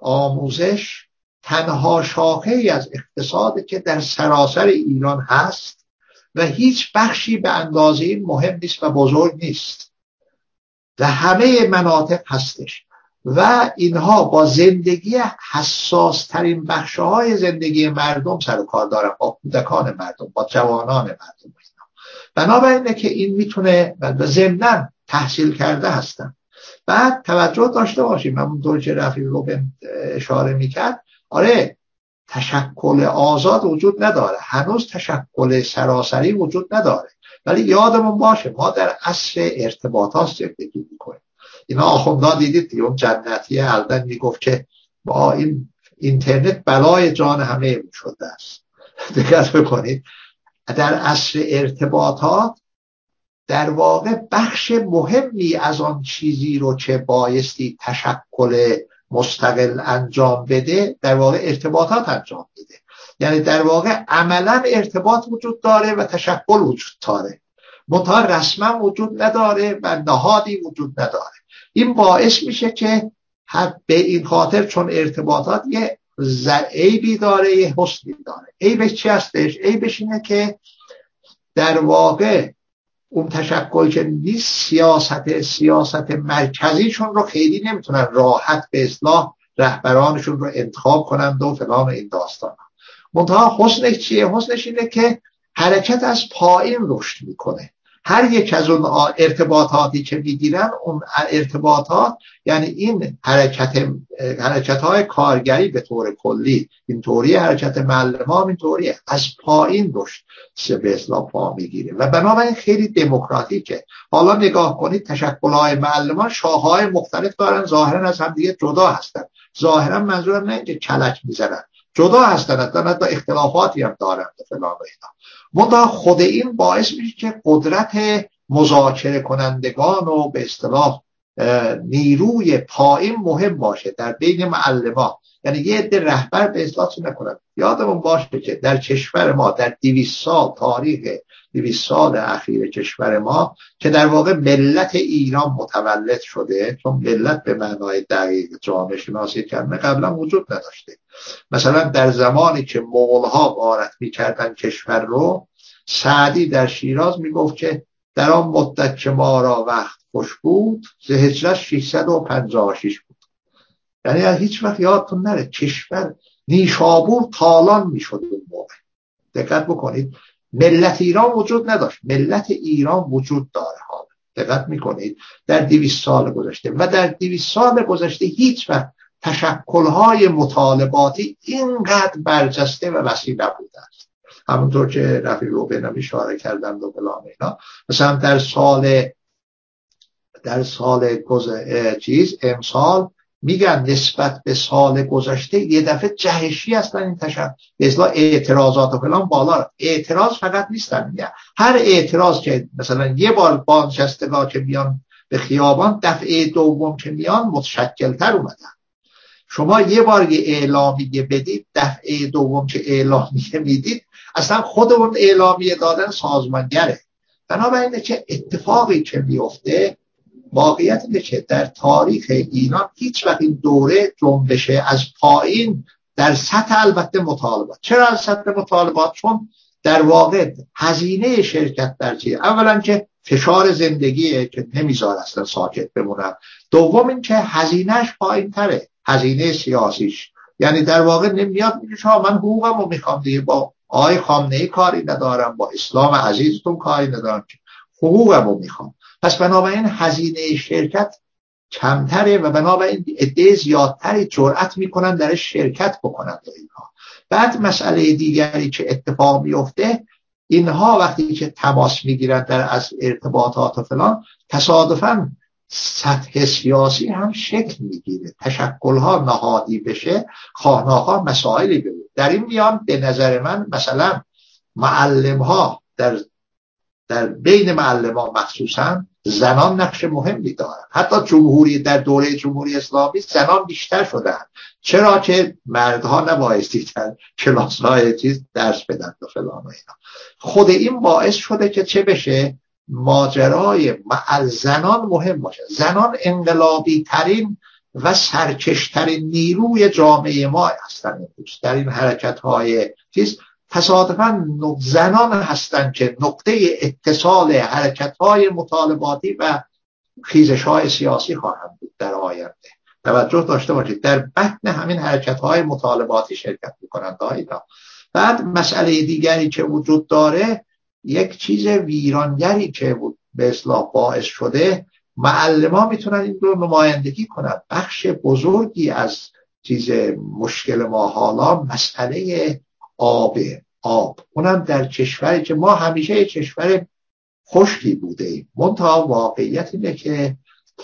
آموزش تنها شاخه‌ای از اقتصاد که در سراسر ایران هست و هیچ بخشی به اندازه این مهم نیست و بزرگ نیست، در همه مناطق هستش و اینها با زندگی حساس ترین بخش‌های زندگی مردم سر و کار دارن، با کودکان مردم، با جوانان مردم. بنابراینه که این میتونه و ضمناً تحصیل کرده هستن. بعد توجه داشته باشیم، همونطور که رفیق رو به اشاره میکرد، آره تشکل آزاد وجود نداره، هنوز تشکل سراسری وجود نداره، ولی یادمون باشه ما در عصر ارتباطات زندگی میکنیم. اینا آخوندا دیدید اون جنتی الدن میگفت که با این اینترنت بلای جان همه شده است. دقت بکنید در عصر ارتباطات در واقع بخش مهمی از آن چیزی رو که بایستی تشکل مستقل انجام بده در واقع ارتباطات انجام بده. یعنی در واقع عملا ارتباط وجود داره و تشکل وجود داره، منتها رسما وجود نداره و نهادی وجود نداره. این باعث میشه که به این خاطر چون ارتباطات یه عیبی داره یه حسنی داره. عیبش چی هستش؟ عیبش اینه که در واقع اون تشکل که نیست سیاست مرکزیشون رو خیلی نمیتونن راحت به اصلاح رهبرانشون رو انتخاب کنند و فلان این داستان. منتها حسنش چیه؟ حسنش اینه که حرکت از پایین رشد میکنه. هر یک از اون ارتباطاتی که میگیرن، اون ارتباطات یعنی این حرکت‌های کارگری به طور کلی اینطوری، حرکت معلمان اینطوریه، از پایین رشد به اصلاح پا میگیره و بنابراین خیلی دموکراتیکه. حالا نگاه کنید تشکل‌های معلمان شاخه‌های مختلف دارن، ظاهرا از هم دیگه جدا هستن. ظاهرا منظورم نه اینکه کلک میزنن، جدا هستن، حتی اختلافاتی هم دارن فلان و اینا. منتها خود این باعث میشه که قدرت مذاکره کنندگان و به اصطلاح نیروی پایین مهم باشه در بین معلمان. یعنی یه عده رهبر به اصطلاح نکنن. یادمون باشه که در کشور ما در 200 سال تاریخ 200 سال اخیر کشور ما که در واقع ملت ایران متولد شده، چون ملت به معنای دقیق جامعه شناسی کلمه قبلا وجود نداشته. مثلا در زمانی که مغول‌ها غارت می‌کردن کشور رو، سعدی در شیراز میگفت که در آن مدت که ما را وقت خوش بود ز هجرت 656 بود. یعنی هیچ وقت یادتون نره کشور نیشابور تالان میشد اون موقع. دقت بکنید ملت ایران وجود نداشت، ملت ایران وجود داره. حالا دقت میکنید در 200 سال گذشته و در 200 سال گذشته هیچ وقت تشکل‌های مطالباتی اینقدر برجسته و وسیع نبوده است. همونطور که رفیق روبن هم اشاره کردن و فلان اینا. مثلا در سال امسال میگن نسبت به سال گذشته یه دفعه جهشی هستن این به اصطلاح اعتراضات و فلان بالا. اعتراض فقط نیستن، میگن هر اعتراض که مثلا یه بار بازنشستگان که میان به خیابان دفعه دوم که میان متشکل‌تر اومدن. شما یه بار یه اعلامیه بدید، دفعه دوم که اعلامیه میدید اصلا خود اون اعلامیه دادن سازمانگره. بنابراین که اتفاقی که میفته واقعیت اینه که در تاریخ ایران هیچ وقت این دوره جنبشه از پایین در سطح البته مطالبات. چرا از سطح مطالبات؟ چون در واقع هزینه شرکت در چیه؟ اولا که فشار زندگیه که نمیذاره اصلا ساکت بمونن. دوم این که هزینهش پایین تره، هزینه سیاسیش. یعنی در واقع نمیاد میگه شما من حقوقمو میخوام دیگه، با آقای خامنه‌ای کاری ندارم، با اسلام عزیزتون کاری ندارم، حقوقمو میخوام. پس بنابراین هزینه شرکت کمتره و بنابراین عده زیادتری جرأت میکنن در شرکت بکنن در اینها. بعد مسئله دیگری که اتفاق میفته، اینها وقتی که تماس میگیرن در از ارتباطات و فلان، تصادفاً سطح سیاسی هم شکل میگیره، تشکل‌ها نهادی بشه، خواهناخواه مسائلی ببینه. در این میان به نظر من مثلا معلم‌ها در بین معلمان مخصوصاً زنان نقش مهمی دارن. حتی در دوره جمهوری اسلامی زنان بیشتر شدن. چرا که مردها نبایستی در کلاس‌های درس بدن و فلان و اینا. خود این باعث شده که چه بشه؟ ماجرای زنان مهم باشه. زنان انقلابی ترین و سرکشترین نیروی جامعه ما هستن در این حرکت‌های تصادفاً زنان هستند که نقطه اتصال حرکت‌های مطالباتی و خیزش‌های سیاسی خواهند بود در آینده. توجه داشته باشید در بطن همین حرکت‌های مطالباتی شرکت می‌کنند. بعد مسئله دیگری که وجود داره، یک چیز ویرانگری که به اصطلاح باعث شده، معلمان میتونن این رو نمایندگی کنند. بخش بزرگی از مشکل ما حالا مسئله آب، اونم در کشوری که ما همیشه یک کشور خشکی بوده ایم. منتها واقعیت اینه که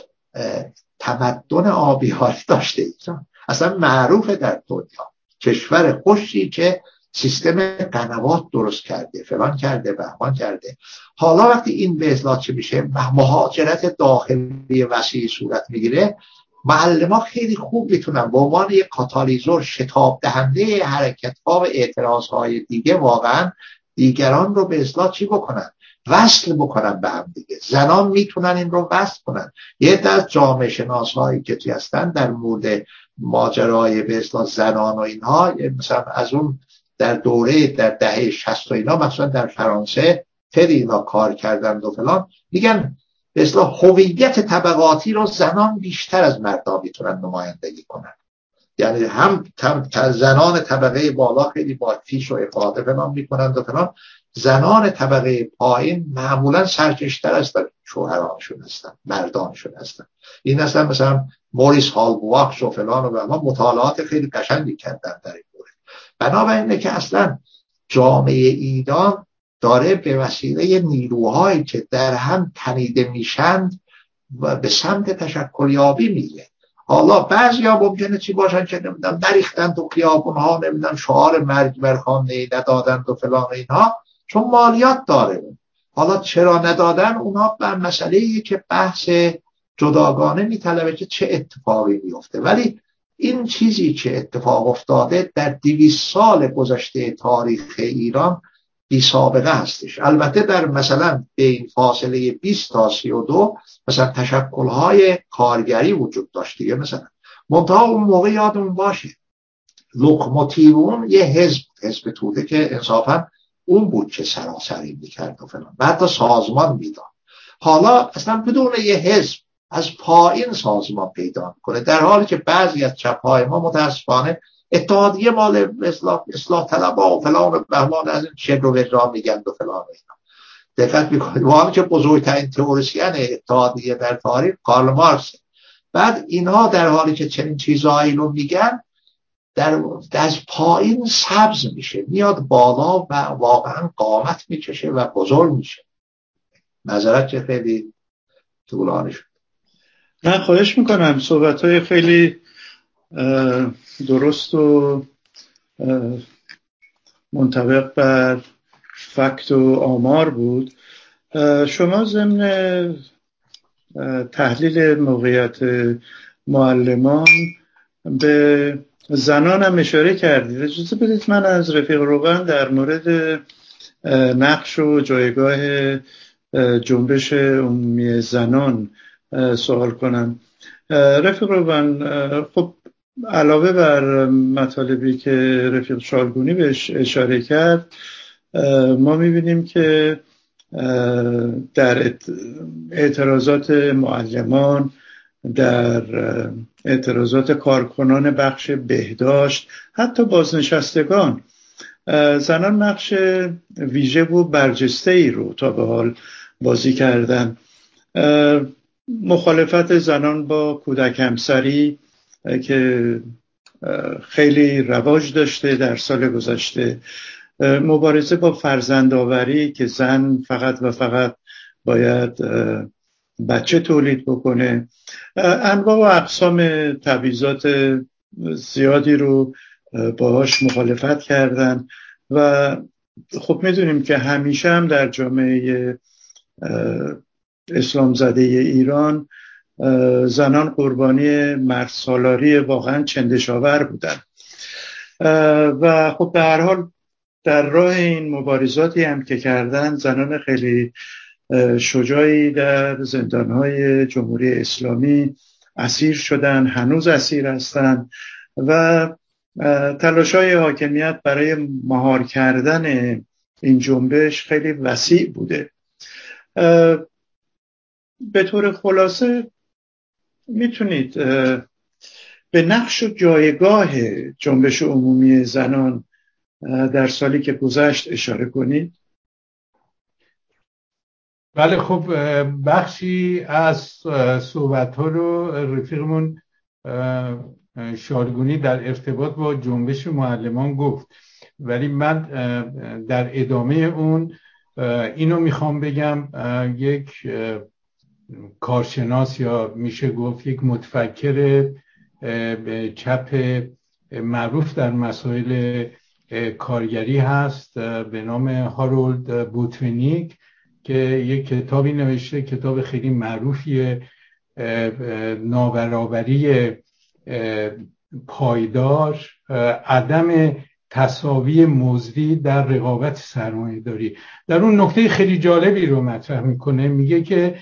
تمدن آبیاری داشته ایران، اصلا معروفه در دنیا، کشور خشکی که سیستم قنوات درست کرده، فلان کرده، بهمان کرده. حالا وقتی این به اصطلاح چه میشه، مهاجرت داخلی وسیع صورت میگیره، معلمان خیلی خوب میتونن به عنوان یک کاتالیزور، شتاب دهنده حرکت‌ها و اعتراض‌های دیگه، واقعا دیگران رو به اصطلاح چی بکنن؟ وصل بکنن به هم دیگه. زنان میتونن این رو وصل کنن. یه در جامعه شناسایی که توی هستن در مورد ماجرای به اصطلاح زنان و اینها، مثلا از اون در دوره در دهه 60 و اینا، مثلا در فرانسه خیلی اینا کار کردند و فلان، میگن به اصطلاح هویت طبقاتی رو زنان بیشتر از مردان میتونن نمایندگی کنن. یعنی هم زنان طبقه بالا خیلی با فیش و افاده فلان میکنند و فلان، زنان طبقه پایین معمولا سرکشتر هستن، شوهرانشون هستن، مردانشون هستن. این اصلا مثلا موریس هالبواکس و فلان و فلان مطالعات خیلی قشنگی کردن در این مورد. بنابراینه که اصلا جامعه ایران داره به وسیله نیروهایی که در هم تنیده میشند و به سمت تشکلیابی میره. حالا بعضیا ممکنه چی باشن که نمیدونم نریختن تو خیابونها، نمیدونم شعار مرگ بر خامنه‌ای ندادن و فلان اینها، چون مالیات داره. حالا چرا ندادن؟ اونها بر مسئله‌ای که بحث جداگانه میطلبه که چه اتفاقی میفته. ولی این چیزی که اتفاق افتاده در 200 سال گذشته تاریخ ایران بی سابقه هستش. البته در مثلا بین فاصله 20 تا 32 مثلا تشکل‌های کارگری وجود داشته، مثلا منتها اون موقع یادمون باشه لوکوموتیون یه حزب توده که انصافا اون بود که سراسری میکرد و فلان، و حتی سازمان میداد. حالا اصلا بدون یه حزب از پایین سازمان پیدا میکنه، در حالی که بعضی از چپ‌های ما متاسفانه اتحادیه مال اصلاح طلبها و فلان و بهمان، از این شبر و ودرا میگن و فلان. دقت میکنید واقعا که بزرگترین تئوریسین اتحادیه در تاریخ کارل مارکس. بعد اینها در حالی که چنین چیزهایی رو میگن از پایین سبز میشه میاد بالا و واقعا قامت میکشه و بزرگ میشه. معذرت که خیلی طولانی شد. نه خواهش میکنم، صحبت‌های خیلی درست و منطبق بر فکت و آمار بود. شما ضمن تحلیل موقعیت معلمان به زنان هم اشاره کردید. اجازه بدید من از رفیق روغن در مورد نقش و جایگاه جنبش عمومی زنان سوال کنم. رفیق روغن، خب علاوه بر مطالبی که رفیق شالگونی بهش اشاره کرد، ما میبینیم که در اعتراضات معلمان، در اعتراضات کارکنان بخش بهداشت، حتی بازنشستگان، زنان نقش ویژه و برجسته‌ای رو تا به حال بازی کردن. مخالفت زنان با کودک همسری که خیلی رواج داشته در سال گذشته، مبارزه با فرزندآوری که زن فقط و فقط باید بچه تولید بکنه، انواع و اقسام تبعیضات زیادی رو باهاش مخالفت کردن. و خب میدونیم که همیشه هم در جامعه اسلام زده ایران زنان قربانی مردسالاری واقعا چندشاور بودن و خب به هر حال در راه این مبارزاتی هم که کردن، زنان خیلی شجاعی در زندانهای جمهوری اسلامی اسیر شدن، هنوز اسیر هستن و تلاش‌های حاکمیت برای مهار کردن این جنبش خیلی وسیع بوده. به طور خلاصه میتونید به نقش و جایگاه جنبش عمومی زنان در سالی که گذشت اشاره کنید؟ بله، خب بخشی از صحبت‌ها رو رفیقمون شالگونی در ارتباط با جنبش معلمان گفت، ولی من در ادامه اون اینو میخوام بگم. یک کارشناس یا میشه گفت یک متفکر چپ معروف در مسائل کارگری هست به نام هارولد بوتوینیک که یک کتابی نوشته، کتاب خیلی معروفیه، نابرابری پایدار، عدم تساوی مزدی در رقابت سرمایه‌داری. در اون نکته خیلی جالبی رو مطرح میکنه، میگه که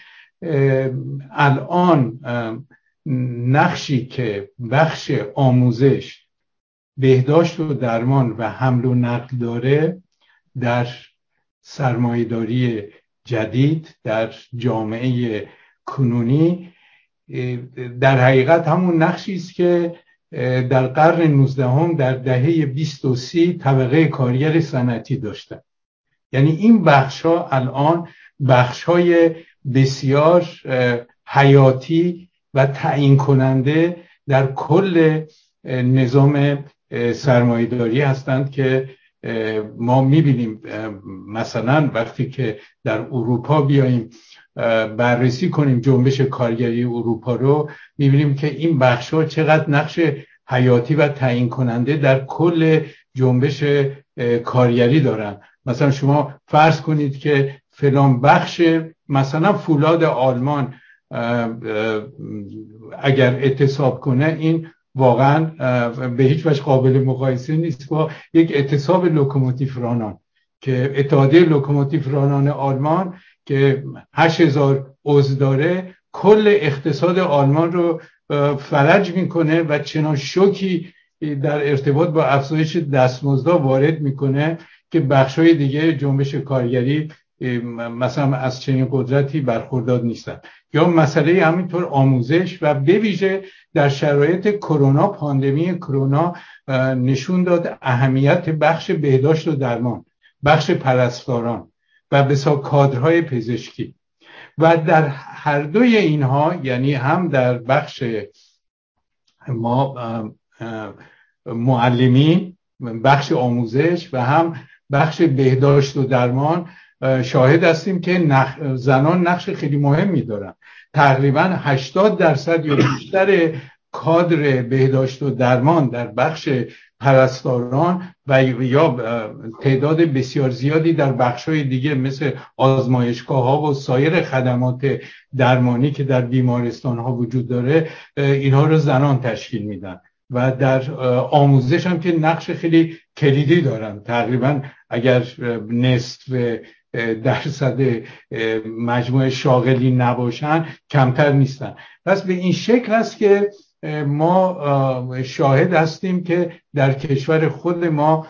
الان نقشی که بخش آموزش، بهداشت و درمان و حمل و نقل داره در سرمایه‌داری جدید در جامعه کنونی، در حقیقت همون نقشی است که در قرن 19 در دهه 20 و 30 طبقه کارگر صنعتی داشتن. یعنی این بخش‌ها الان بخش‌های بسیار حیاتی و تعیین کننده در کل نظام سرمایه‌داری هستند که ما می‌بینیم. مثلا وقتی که در اروپا بیاییم بررسی کنیم جنبش کارگری اروپا رو، می‌بینیم که این بخش‌ها چقدر نقش حیاتی و تعیین کننده در کل جنبش کارگری دارن. مثلا شما فرض کنید که فلان بخش، مثلا فولاد آلمان اگر اعتصاب کنه، این واقعا به هیچ وجه قابل مقایسه نیست با یک اعتصاب لوکوموتیو رانان که اتحادیه لوکوموتیو رانان آلمان که 8000 عضو داره کل اقتصاد آلمان رو فلج میکنه و چنان شوکی در ارتباط با افزایش دستمزدها وارد میکنه که بخشای دیگه جنبش کارگری مثلا از چنین قدرتی برخوردار نیستن. یا مسئله همینطور آموزش و به ویژه در شرایط کرونا، پاندمی کرونا نشون داد اهمیت بخش بهداشت و درمان، بخش پرستاران و بسیار کادرهای پزشکی. و در هر دوی اینها، یعنی هم در بخش ما معلمین، بخش آموزش و هم بخش بهداشت و درمان، شاهد هستیم که زنان نقش خیلی مهمی دارن. تقریبا 80% یا بیشتر کادر بهداشت و درمان در بخش پرستاران و یا تعداد بسیار زیادی در بخش‌های دیگه مثل آزمایشگاه‌ها و سایر خدمات درمانی که در بیمارستان‌ها وجود داره، اینها رو زنان تشکیل میدن. و در آموزش هم که نقش خیلی کلیدی دارن، تقریبا اگر نصف درصد مجموع شاغلی نباشن کمتر نیستن. پس به این شکل است که ما شاهد هستیم که در کشور خود ما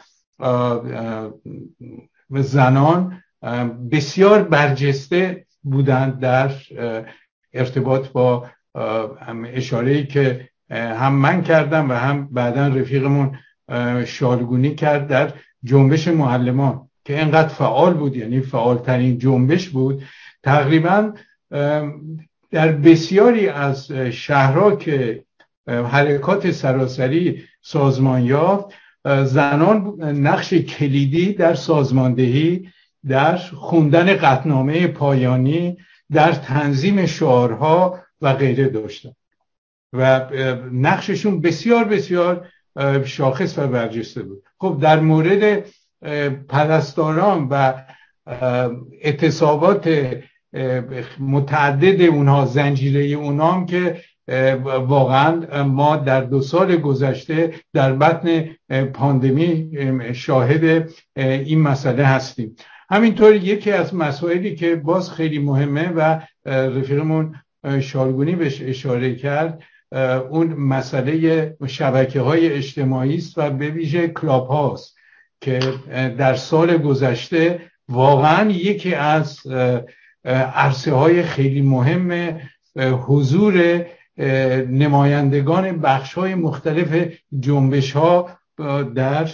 زنان بسیار برجسته بودند در ارتباط با اشاره‌ای که هم من کردم و هم بعداً رفیقمون شالگونی کرد در جنبش معلمان که اینقدر فعال بود، یعنی فعالترین جنبش بود. تقریباً در بسیاری از شهرها که حرکات سراسری سازمان یافت، زنان نقش کلیدی در سازماندهی، در خوندن قطعنامه پایانی، در تنظیم شعارها و غیره داشتن و نقششون بسیار بسیار شاخص و برجسته بود. خب در مورد پرستاران و اعتصابات متعدد اونها، زنجیره اونها هم که واقعا ما در 2 سال گذشته در بطن پاندمی شاهد این مسئله هستیم. همینطور یکی از مسائلی که باز خیلی مهمه و رفیقمون شالگونی بهش اشاره کرد، اون مسئله شبکه‌های اجتماعی است و به ویژه کلاب هاوس که در سال گذشته واقعا یکی از عرصه‌های خیلی مهم حضور نمایندگان بخش‌های مختلف جنبش‌ها در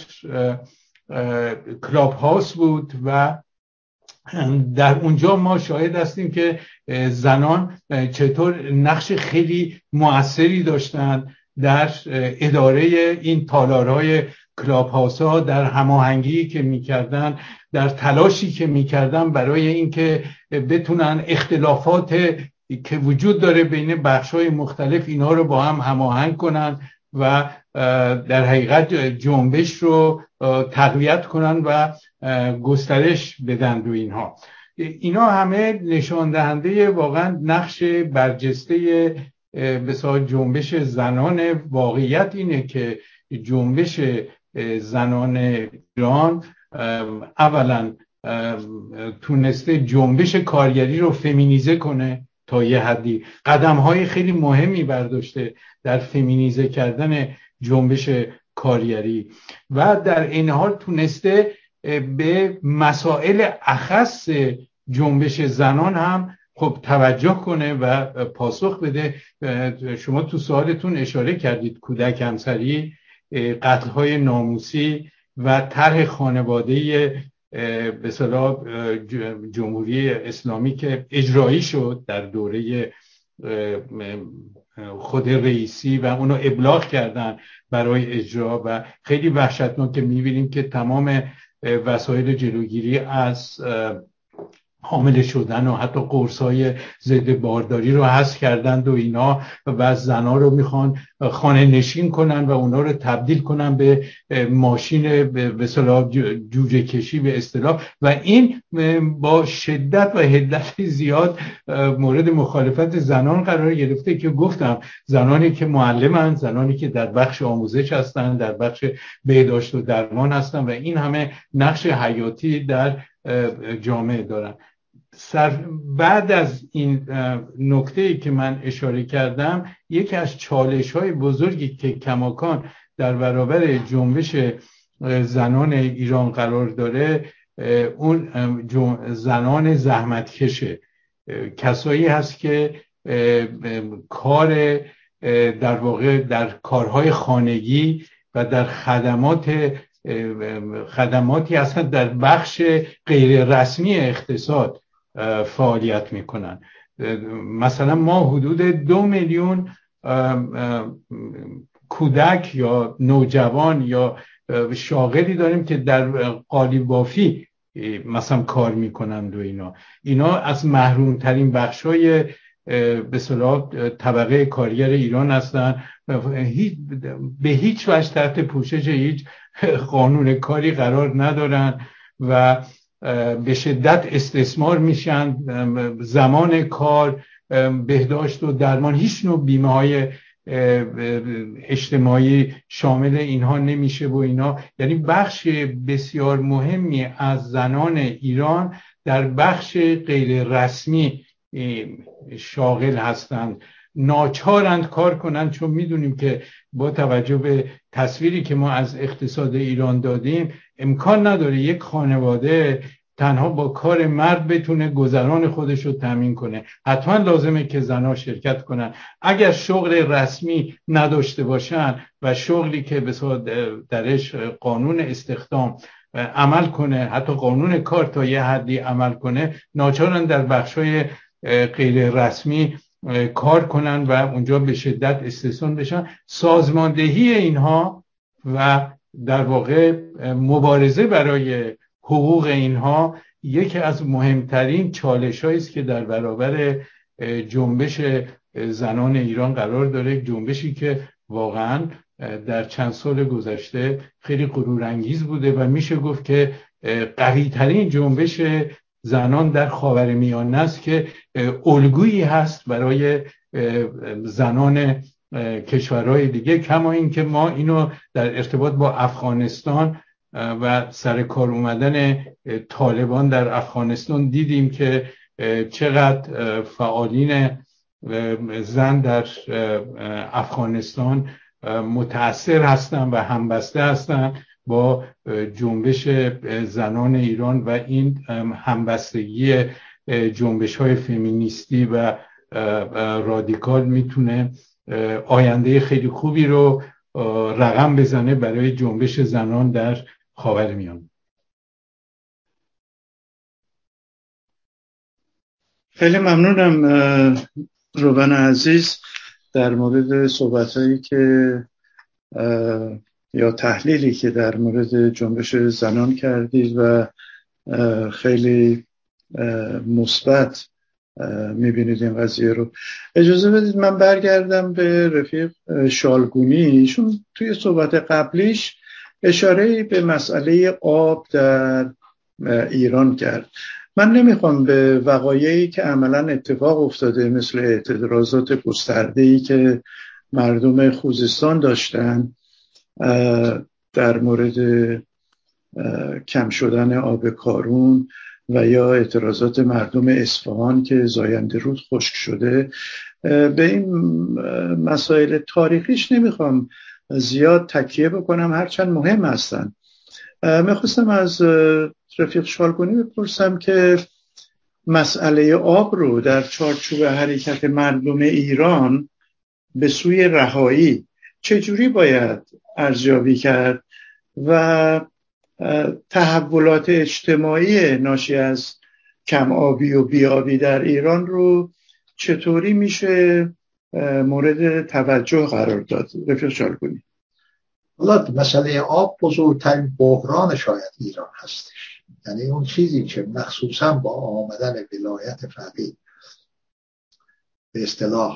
کلاب هاوس بود و در اونجا ما شاهد هستیم که زنان چطور نقش خیلی مؤثری داشتند در اداره این تالارهای کلاب هاوس ها، در هماهنگی که میکردن، در تلاشی که میکردن برای اینکه بتونن اختلافات که وجود داره بین بخش‌های مختلف اینها رو با هم هماهنگ کنن و در حقیقت جنبش رو تقویت کنن و گسترش بدن دو اینها. اینا همه نشان دهنده واقعا نقش برجسته بسیار جنبش زنان. واقعیت اینه که جنبش زنان ایران اولا تونسته جنبش کارگری رو فمینیزه کنه، تا یه حدی قدم‌های خیلی مهمی برداشته در فمینیزه کردن جنبش کارگری و در این حال تونسته به مسائل اخص جنبش زنان هم خب توجه کنه و پاسخ بده. شما تو سوالتون اشاره کردید کودک همسری، قتل‌های ناموسی و طرح خانواده به اصطلاح جمهوری اسلامی که اجرایی شد در دوره خود رئیسی و اونو ابلاغ کردن برای اجرا و خیلی وحشتناک که می‌بینیم که تمام وسایل جلوگیری از حامل شدن و حتی قرص‌های ضد بارداری رو حذف کردند و اینا و زن‌ها رو میخوان خانه نشین کنن و اونا رو تبدیل کنن به ماشین به اصطلاح جوجه کشی به اصطلاح و این با شدت و حدت زیاد مورد مخالفت زنان قرار گرفته که گفتم زنانی که معلمن، زنانی که در بخش آموزش هستن، در بخش بهداشت و درمان هستن و این همه نقش حیاتی در جامعه دارن. بعد از این نکته‌ای که من اشاره کردم، یکی از چالش‌های بزرگی که کماکان در برابر جنبش زنان ایران قرار داره اون زنان زحمتکشه، کسایی هست که کار در واقع در کارهای خانگی و در خدماتی اصلا در بخش غیر رسمی اقتصاد فعالیت میکنن. مثلا ما حدود 2 میلیون کودک یا نوجوان یا شاغلی داریم که در قالیب بافی مثلا کار میکنند و اینا از محروم ترین بخشای به اصطلاح طبقه کارگر ایران هستن. به هیچ وجه تحت پوشش هیچ قانون کاری قرار ندارن و به شدت استثمار میشن. زمان کار، بهداشت و درمان، هیچ نوع بیمه های اجتماعی شامل اینها نمیشه و اینا. یعنی بخش بسیار مهمی از زنان ایران در بخش غیر رسمی شاغل هستند، ناچارند کار کنند، چون میدونیم که با توجه به تصویری که ما از اقتصاد ایران دادیم امکان نداره یک خانواده تنها با کار مرد بتونه گذران خودش رو تامین کنه. حتما لازمه که زنها شرکت کنن. اگر شغل رسمی نداشته باشن و شغلی که درش قانون استخدام عمل کنه، حتی قانون کار تا یه حدی عمل کنه، ناچارن در بخشای غیر رسمی کار کنن و اونجا به شدت استثمار بشن. سازماندهی اینها و در واقع مبارزه برای حقوق اینها یکی از مهمترین چالش‌هایی است که در برابر جنبش زنان ایران قرار داره. جنبشی که واقعاً در چند سال گذشته خیلی غرورانگیز بوده و میشه گفت که قوی‌ترین جنبش زنان در خاورمیانه است که الگویی هست برای زنان کشورهای دیگه. کما این که ما اینو در ارتباط با افغانستان و سر کار اومدن طالبان در افغانستان دیدیم که چقدر فعالین زن در افغانستان متأثر هستن و همبسته هستن با جنبش زنان ایران و این همبستگی جنبش‌های فمینیستی و رادیکال میتونه آینده خیلی خوبی رو رقم بزنه برای جنبش زنان در خاورمیانه. خیلی ممنونم روبن عزیز در مورد صحبت‌هایی که یا تحلیلی که در مورد جنبش زنان کردید و خیلی مثبت میبینید این قضیه رو. اجازه بدید من برگردم به رفیق شالگونی. چون توی صحبت قبلیش اشاره به مسئله آب در ایران کرد. من نمیخوام به وقایعی که عملاً اتفاق افتاده مثل اعتراضات گسترده‌ای که مردم خوزستان داشتن در مورد کم شدن آب کارون و یا اعتراضات مردم اصفهان که زاینده رود خشک شده، به این مسائل تاریخیش نمیخوام زیاد تکیه بکنم، هرچند مهم هستن. میخواستم از رفیق شالگونی بپرسم که مسئله آب رو در چارچوب حرکت مردم ایران به سوی رهایی چجوری باید ارزیابی کرد و تحولات اجتماعی ناشی از کم آبی و بی آبی در ایران رو چطوری میشه مورد توجه قرار داد؟ رفیق شالگونی. حالا مسئله آب بزرگترین بحران شاید ایران هستش. یعنی اون چیزی که مخصوصا با آمدن ولایت فقیه به اصطلاح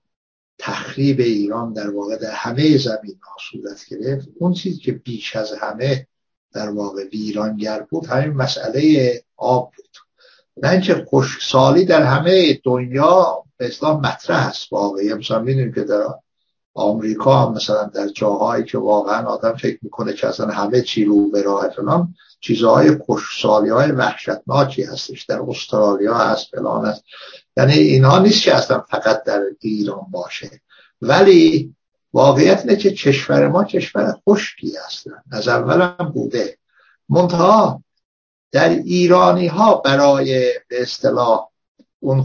تخریب ایران در واقع در همه زمین ها صورت گرفت، اون چیزی که بیش از همه در واقع ویرانگر بود همین مسئله آب بود. نه اینکه خشکسالی در همه دنیا به اصطلاح مطرح است. واقعا مثلا می‌دونیم که در آمریکا هم مثلا در جاهایی که واقعا آدم فکر میکنه که اصلا همه چی رو به راه فلان، چیزهای خشکسالی‌های وحشتناکی هستش. در استرالیا هست، فلان هست. یعنی اینها نیست که اصلا فقط در ایران باشه، ولی واقعیت اینه که کشور ما کشور خشکی هست، از اول هم بوده. منتها در ایرانی ها برای به اصطلاح اون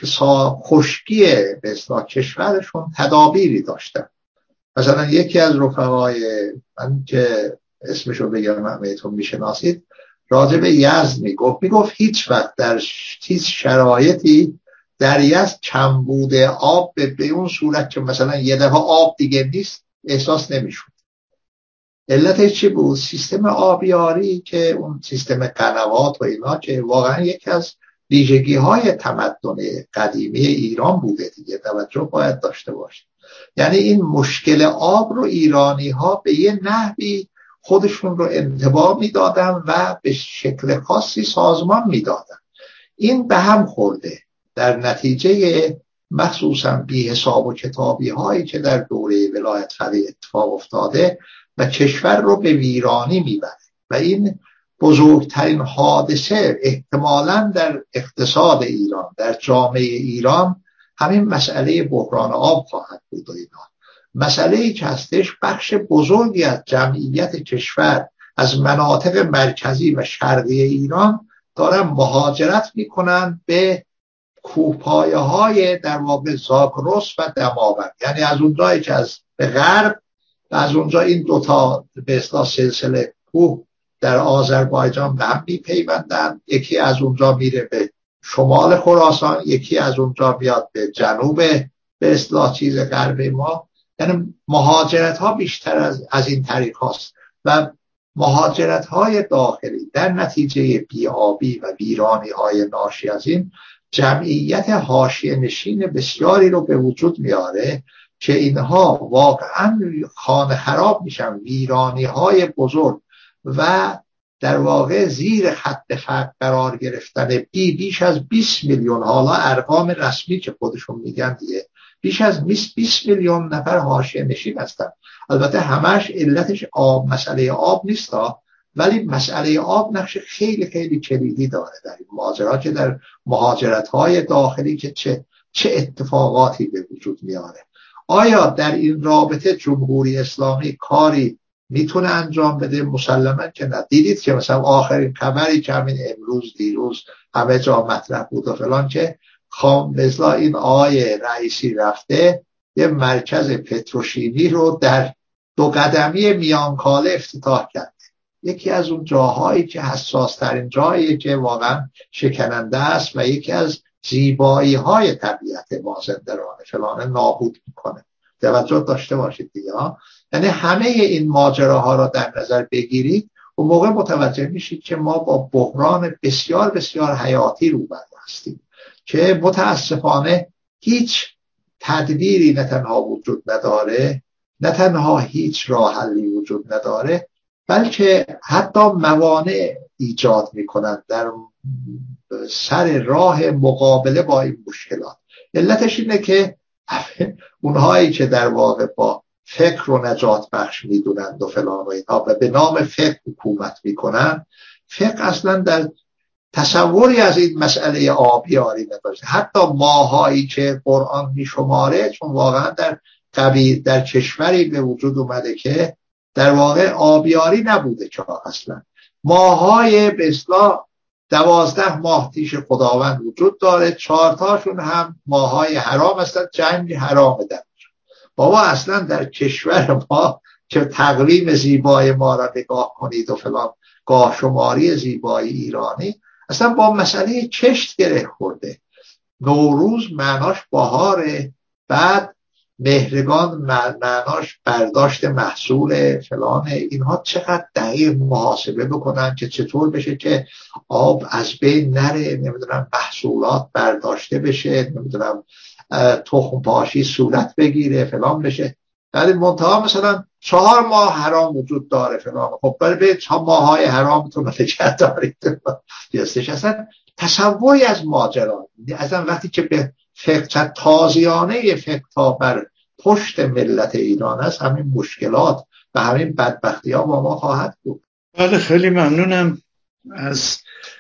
خشکی به اصطلاح کشورشون تدابیری داشتن. مثلا یکی از رفقای من که اسمشو بگم همه‌تون میشناسید، راجع به یزد میگفت هیچ وقت در هیچ شرایطی در یزد کمبود آب به اون صورت که مثلا یه دفعه آب دیگه نیست احساس نمیشود. علتش چی بود؟ سیستم آبیاری که اون سیستم قنوات و اینا که واقعا یکی از ویژگی های تمدن قدیمی ایران بوده دیگه، توجه باید داشته باشه. یعنی این مشکل آب رو ایرانی ها به یه نحوی خودشون رو انتباه میدادن و به شکل خاصی سازمان میدادن. این به هم خورده در نتیجه مخصوصا بی حساب و کتابی هایی که در دوره ولایت فقیه اتفاق افتاده و کشور رو به ویرانی میبره و این بزرگترین حادثه احتمالاً در اقتصاد ایران، در جامعه ایران همین مسئله بحران آب خواهد بود و اینا. مسئله‌ای که هستش بخش بزرگی از جمعیت کشور از مناطق مرکزی و شرقی ایران دارن مهاجرت میکنن به کوهپایه‌های در واقع زاگرس و دماوند، یعنی از اونجایی که از به غرب و از اونجا این دوتا به اصطلاح سلسله کوه در آذربایجان به هم میپیوندن، یکی از اونجا میره به شمال خراسان، یکی از اونجا میاد به جنوب به اصطلاح چیز غرب ما. یعنی مهاجرت ها بیشتر از این طریق هاست و مهاجرت های داخلی در نتیجه بی‌آبی و ویرانی های ناشی از این جمعیت حاشیه نشین بسیاری رو به وجود میاره که اینها واقعا خانه خراب میشن، ویرانی های بزرگ و در واقع زیر خط فقر قرار گرفتن بیش از 20 میلیون، حالا ارقام رسمی که خودشون میگن دیگه بیش از 20 میلیون نفر حاشیه نشین هستن. البته همش علتش مسئله آب نیست، ولی مسئله آب نقش خیلی خیلی کلیدی داره در این ماجرا که در مهاجرت‌های داخلی که چه اتفاقاتی به وجود میاره. آیا در این رابطه جمهوری اسلامی کاری میتونه انجام بده؟ مسلماً که نه. دیدید که مثلا آخرین خبری که همین امروز دیروز همه جا مطرح بود و فلان که مثلا این آقای رئیسی رفته یه مرکز پتروشیمی رو در 2 قدمی میانکاله افتتاح کرد. یکی از اون جاهایی که حساس ترین جاییه که واقعا شکننده است و یکی از زیبایی های طبیعت مازندران فلان نابود میکنه. توجه داشته باشید دیگه ها. یعنی همه این ماجراها را در نظر بگیرید و موقع متوجه میشید که ما با بحران بسیار بسیار حیاتی روبرو هستیم که متاسفانه هیچ تدبیری نه تنها وجود نداره، نه تنها هیچ راه حلی وجود نداره، بلکه حتی موانع ایجاد میکنند در سر راه مقابله با این مشکلات. علتش اینه که اونهایی که در واقع با فکر رو نجات بخش میدونند و فلان و اینا و به نام فقه حکومت میکنن، فقه اصلا در تصوری از این مسئله آبیاری نداشته. حتی ماهایی که قرآن میشماره چون واقعا در کشوری به وجود اومده که در واقع آبیاری نبوده که اصلا ماهای به اصطلاح 12 ماه پیش خداوند وجود داره، 4 تاشون هم ماهای حرام هستن، جنگ حرام در بابا. اصلا در کشور ما که تقویم زیبای ما را نگاه کنید و فلان گاه شماری زیبایی ایرانی اصلا با مسئله کشت گره خورده. نوروز معناش بهاره، بعد مهرگان معناش برداشت محصول فلان. اینها چقدر دقیق محاسبه بکنن که چطور بشه که آب از بین نره، نمیدونم محصولات برداشته بشه، نمیدونم تخم پاشی صورت بگیره فلان بشه. بعد منتها مثلا 4 ماه حرام وجود داره فلان. خب برای 4 ماهای حرامتون رو نگه دارید. یستش اصلا تصوری از ماجرا. اصلا وقتی که به فقه تازیانه فقه تا بر پشت ملت ایران است، همین مشکلات و همین بدبختی ها با ما خواهد بود. بله، خیلی ممنونم از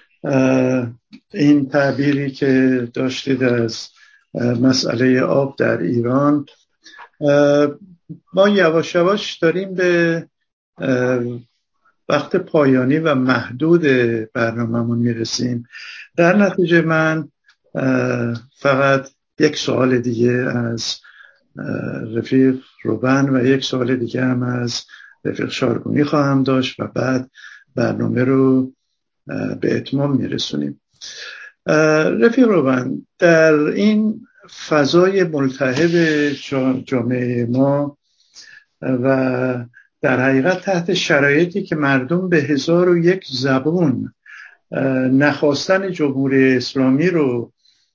این تعبیری که داشتید از مسئله آب در ایران. ما یواش یواش داریم به وقت پایانی و محدود برنامه‌مون میرسیم. در نتیجه من فقط یک سوال دیگه از رفیق روبن و یک سوال دیگه هم از رفیق شارگونی خواهم داشت و بعد برنامه رو به اتمام میرسونیم. رفیق روبن، در این فضای ملتهب جامعه ما و در حقیقت تحت شرایطی که مردم به 1001 زبون نخواستن جمهوری اسلامی رو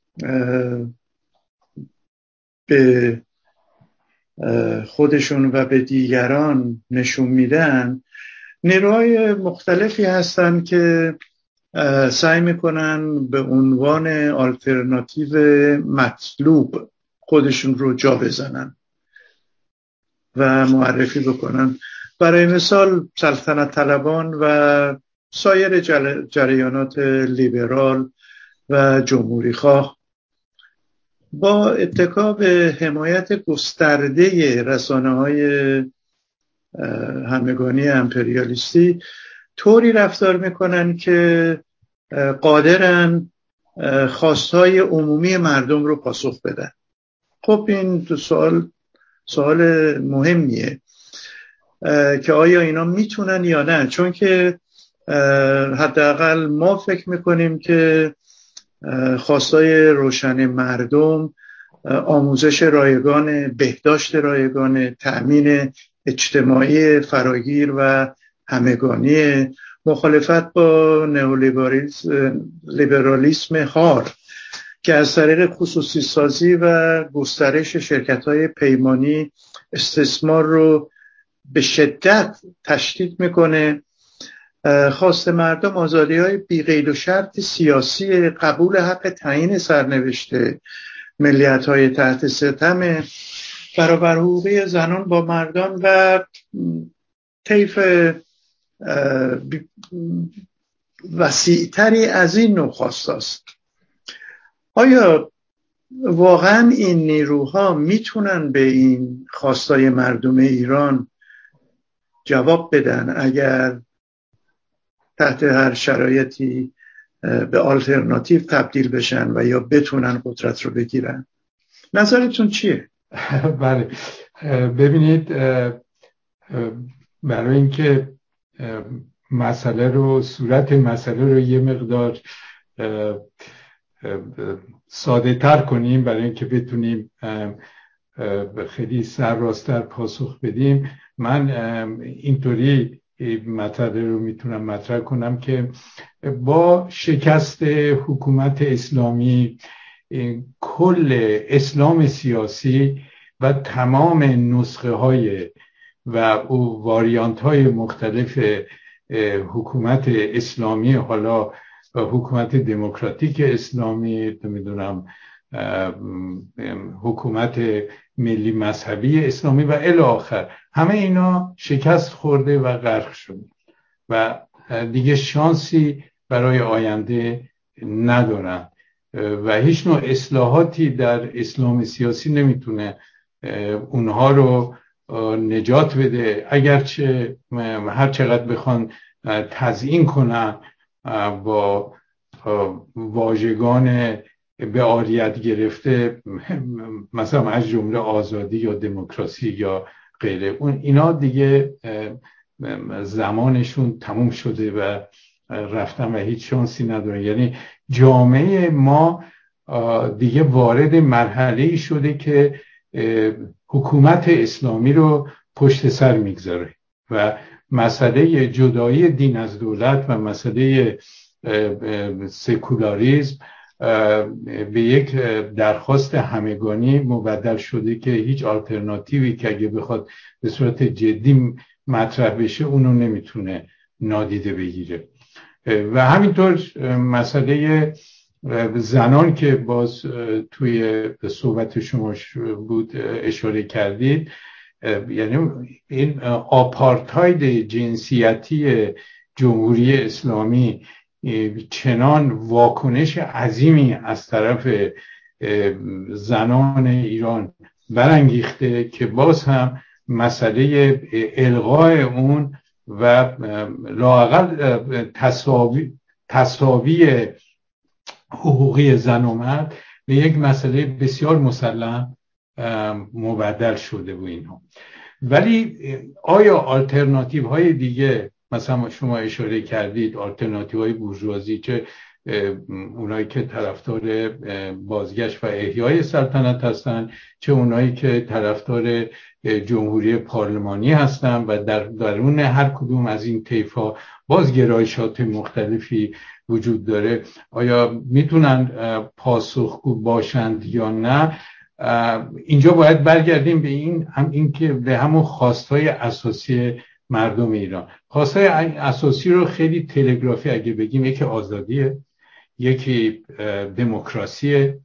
به خودشون و به دیگران نشون میدن، نیروهای مختلفی هستن که سعی میکنن به عنوان آلترناتیو مطلوب خودشون رو جا بزنن و معرفی بکنن. برای مثال سلطنت طلبان و سایر جریانات لیبرال و جمهوری خواه با اتکا به حمایت گسترده رسانه‌های همگانی امپریالیستی طوری رفتار میکنن که قادرن خواستهای عمومی مردم رو پاسخ بدن. خب این سوال مهمیه که آیا اینا میتونن یا نه، چون که حداقل ما فکر میکنیم که خواستای روشن مردم آموزش رایگان، بهداشت رایگان، تأمین اجتماعی فراگیر و همگانی، مخالفت با نئولیبرالیسم هار که از طریق خصوصی سازی و گسترش شرکت‌های پیمانی استثمار رو به شدت تشدید میکنه، خواست مردم آزادی‌های بی قید و شرط سیاسی، قبول حق تعیین سرنوشت ملیت‌های تحت ستم، برابر حقوقی زنان با مردان و طیف وسیع‌تری از این نوع خواستاست. آیا واقعا این نیروها میتونن به این خواستای مردم ایران جواب بدن اگر تحت هر شرایطی به آلترناتیو تبدیل بشن و یا بتونن قدرت رو بگیرن؟ نظرتون چیه؟ بله، ببینید، برای اینکه صورت مسئله رو یه مقدار ساده تر کنیم، برای اینکه بتونیم خیلی سرراست‌تر پاسخ بدیم، من اینطوری مطلب رو میتونم مطرح کنم که با شکست حکومت اسلامی کل اسلام سیاسی و تمام نسخه های و واریانت های مختلف حکومت اسلامی، حالا حکومت دموکراتیک اسلامی، نمیدونم حکومت ملی مذهبی اسلامی و الی آخر، همه اینا شکست خورده و غرق شده و دیگه شانسی برای آینده ندارن و هیچ نوع اصلاحاتی در اسلام سیاسی نمیتونه اونها رو نجات بده، اگرچه هر چقدر بخوان تزیین کنن با واژگان به عاریت گرفته، مثلا از جمله آزادی یا دموکراسی یا غیره، اینا دیگه زمانشون تموم شده و رفتن و هیچ شانسی نداره. یعنی جامعه ما دیگه وارد مرحله‌ای شده که حکومت اسلامی رو پشت سر میگذاره و مسئله جدایی دین از دولت و مسئله سکولاریسم به یک درخواست همگانی مبدل شده که هیچ آلترناتیوی که اگه بخواد به صورت جدی مطرح بشه اونو نمیتونه نادیده بگیره. و همینطور مسئله زنان که باز توی صحبت شما بود اشاره کردید، یعنی این آپارتاید جنسیتی جمهوری اسلامی چنان واکنش عظیمی از طرف زنان ایران برانگیخته که باز هم مسئله الغای اون و لااقل تساوی حقوقی زن و مرد به یک مسئله بسیار مسلم مبدل شده بود اینها. ولی آیا آلترناتیو های دیگه، مثلا شما اشاره کردید آلترناتیو های بورژوازی، چه اونایی که طرفدار بازگشت و احیای سلطنت هستن، چه اونایی که طرفدار جمهوری پارلمانی هستن، و در درون هر کدوم از این طیف‌ها باز گرایشات مختلفی وجود داره، آیا میتونن پاسخگو باشند یا نه؟ اینجا باید برگردیم به این که به همون خواستهای اساسی مردم ایران. خواستهای اساسی رو خیلی تلگرافی اگه بگیم، یکی آزادیه، یکی دموکراسیه،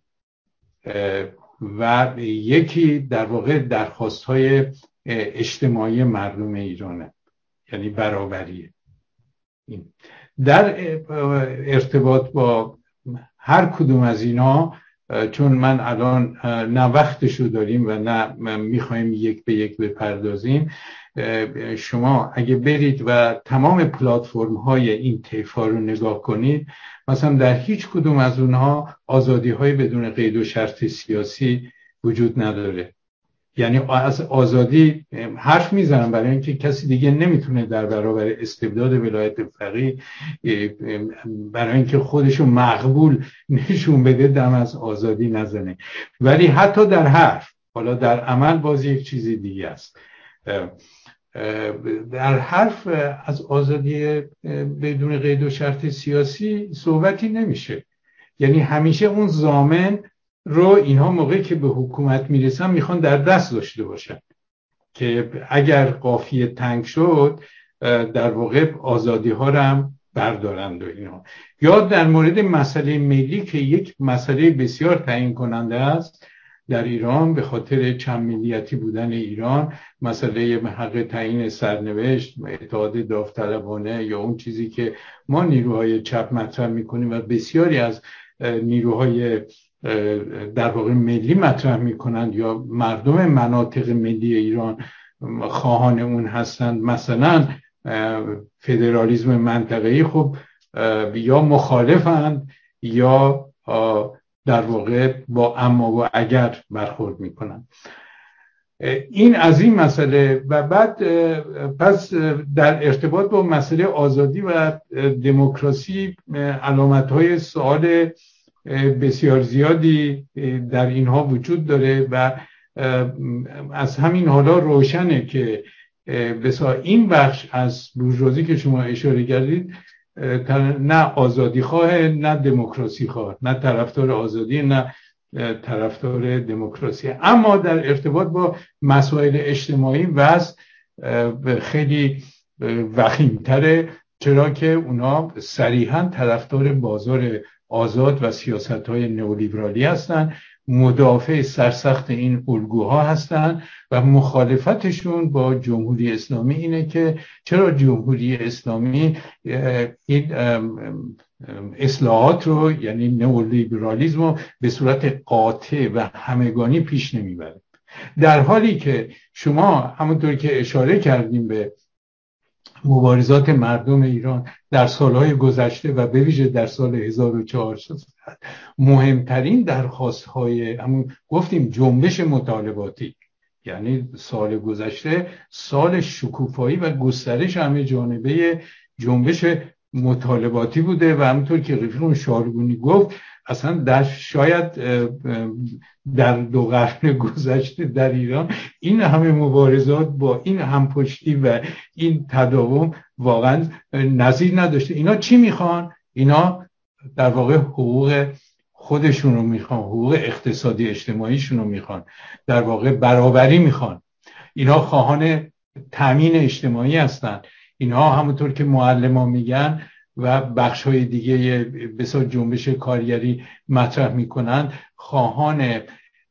و یکی در واقع درخواستهای اجتماعی مردم ایرانه، یعنی برابریه. در ارتباط با هر کدوم از اینا، چون من الان نه وقتشو داریم و نه میخوایم یک به یک بپردازیم، شما اگه برید و تمام پلتفرم های این طیف‌ها رو نگاه کنید، مثلا در هیچ کدوم از اونها آزادی های بدون قید و شرط سیاسی وجود نداره. یعنی از آزادی حرف میزنم برای اینکه کسی دیگه نمیتونه در برابر استبداد ولایت فقیه، برای اینکه خودشو مقبول نشون بده، دم از آزادی نزنه. ولی حتی در حرف، حالا در عمل باز یک چیزی دیگه است. در حرف از آزادی بدون قید و شرط سیاسی صحبتی نمیشه. یعنی همیشه اون ضامن رو اینها موقعی که به حکومت میرسن میخوان در دست داشته باشن که اگر قافیه تنگ شد در واقع آزادی ها رو هم بردارند و اینها. یا در مورد مسئله ملی که یک مسئله بسیار تعیین کننده است در ایران به خاطر چند ملیتی بودن ایران، مسئله حق تعیین سرنوشت، اتحاد داوطلبانه، یا اون چیزی که ما نیروهای چپ مطرح میکنیم و بسیاری از نیروهای در واقع ملی مطرح میکنند یا مردم مناطق ملی ایران خواهان اون هستند، مثلا فدرالیسم منطقه‌ای، خب یا مخالفند یا در واقع با اما و اگر برخورد میکنند. این از این مسئله. و بعد پس در ارتباط با مسئله آزادی و دموکراسی علامت‌های سوال بسیار زیادی در اینها وجود داره و از همین حالا روشنه که بسیار این بخش از بورژوازی که شما اشاره کردید نه آزادی خواه، نه دموکراسی خواه، نه طرفدار آزادی، نه طرفدار دموکراسی. اما در ارتباط با مسائل اجتماعی وضع خیلی وخیم‌تره، چرا که اونا صریحاً طرفدار بازار آزاد و سیاست‌های نئولیبرالی هستند، مدافع سرسخت این الگوها هستند و مخالفتشون با جمهوری اسلامی اینه که چرا جمهوری اسلامی این اصلاحات رو، یعنی نئولیبرالیسم رو به صورت قاطع و همگانی پیش نمیبره، در حالی که شما همونطور که اشاره کردیم به مبارزات مردم ایران در سالهای گذشته و به ویژه در سال 1400 مهمترین درخواست‌های همون گفتیم جنبش مطالباتی، یعنی سال گذشته سال شکوفایی و گسترش همه جانبه جنبش مطالباتی بوده و همونطور که رفیقم شارگونی گفت اصلا در شاید در 2 قرن گذشته در ایران این همه مبارزات با این همپشتی و این تداوم واقعا نظیر نداشته. اینا چی میخوان؟ اینا در واقع حقوق خودشون رو میخوان، حقوق اقتصادی اجتماعیشون رو میخوان، در واقع برابری میخوان. اینا خواهان تامین اجتماعی هستن. اینها همونطور که معلما میگن و بخش‌های دیگه بسیار جنبش کارگری مطرح میکنن، خواهان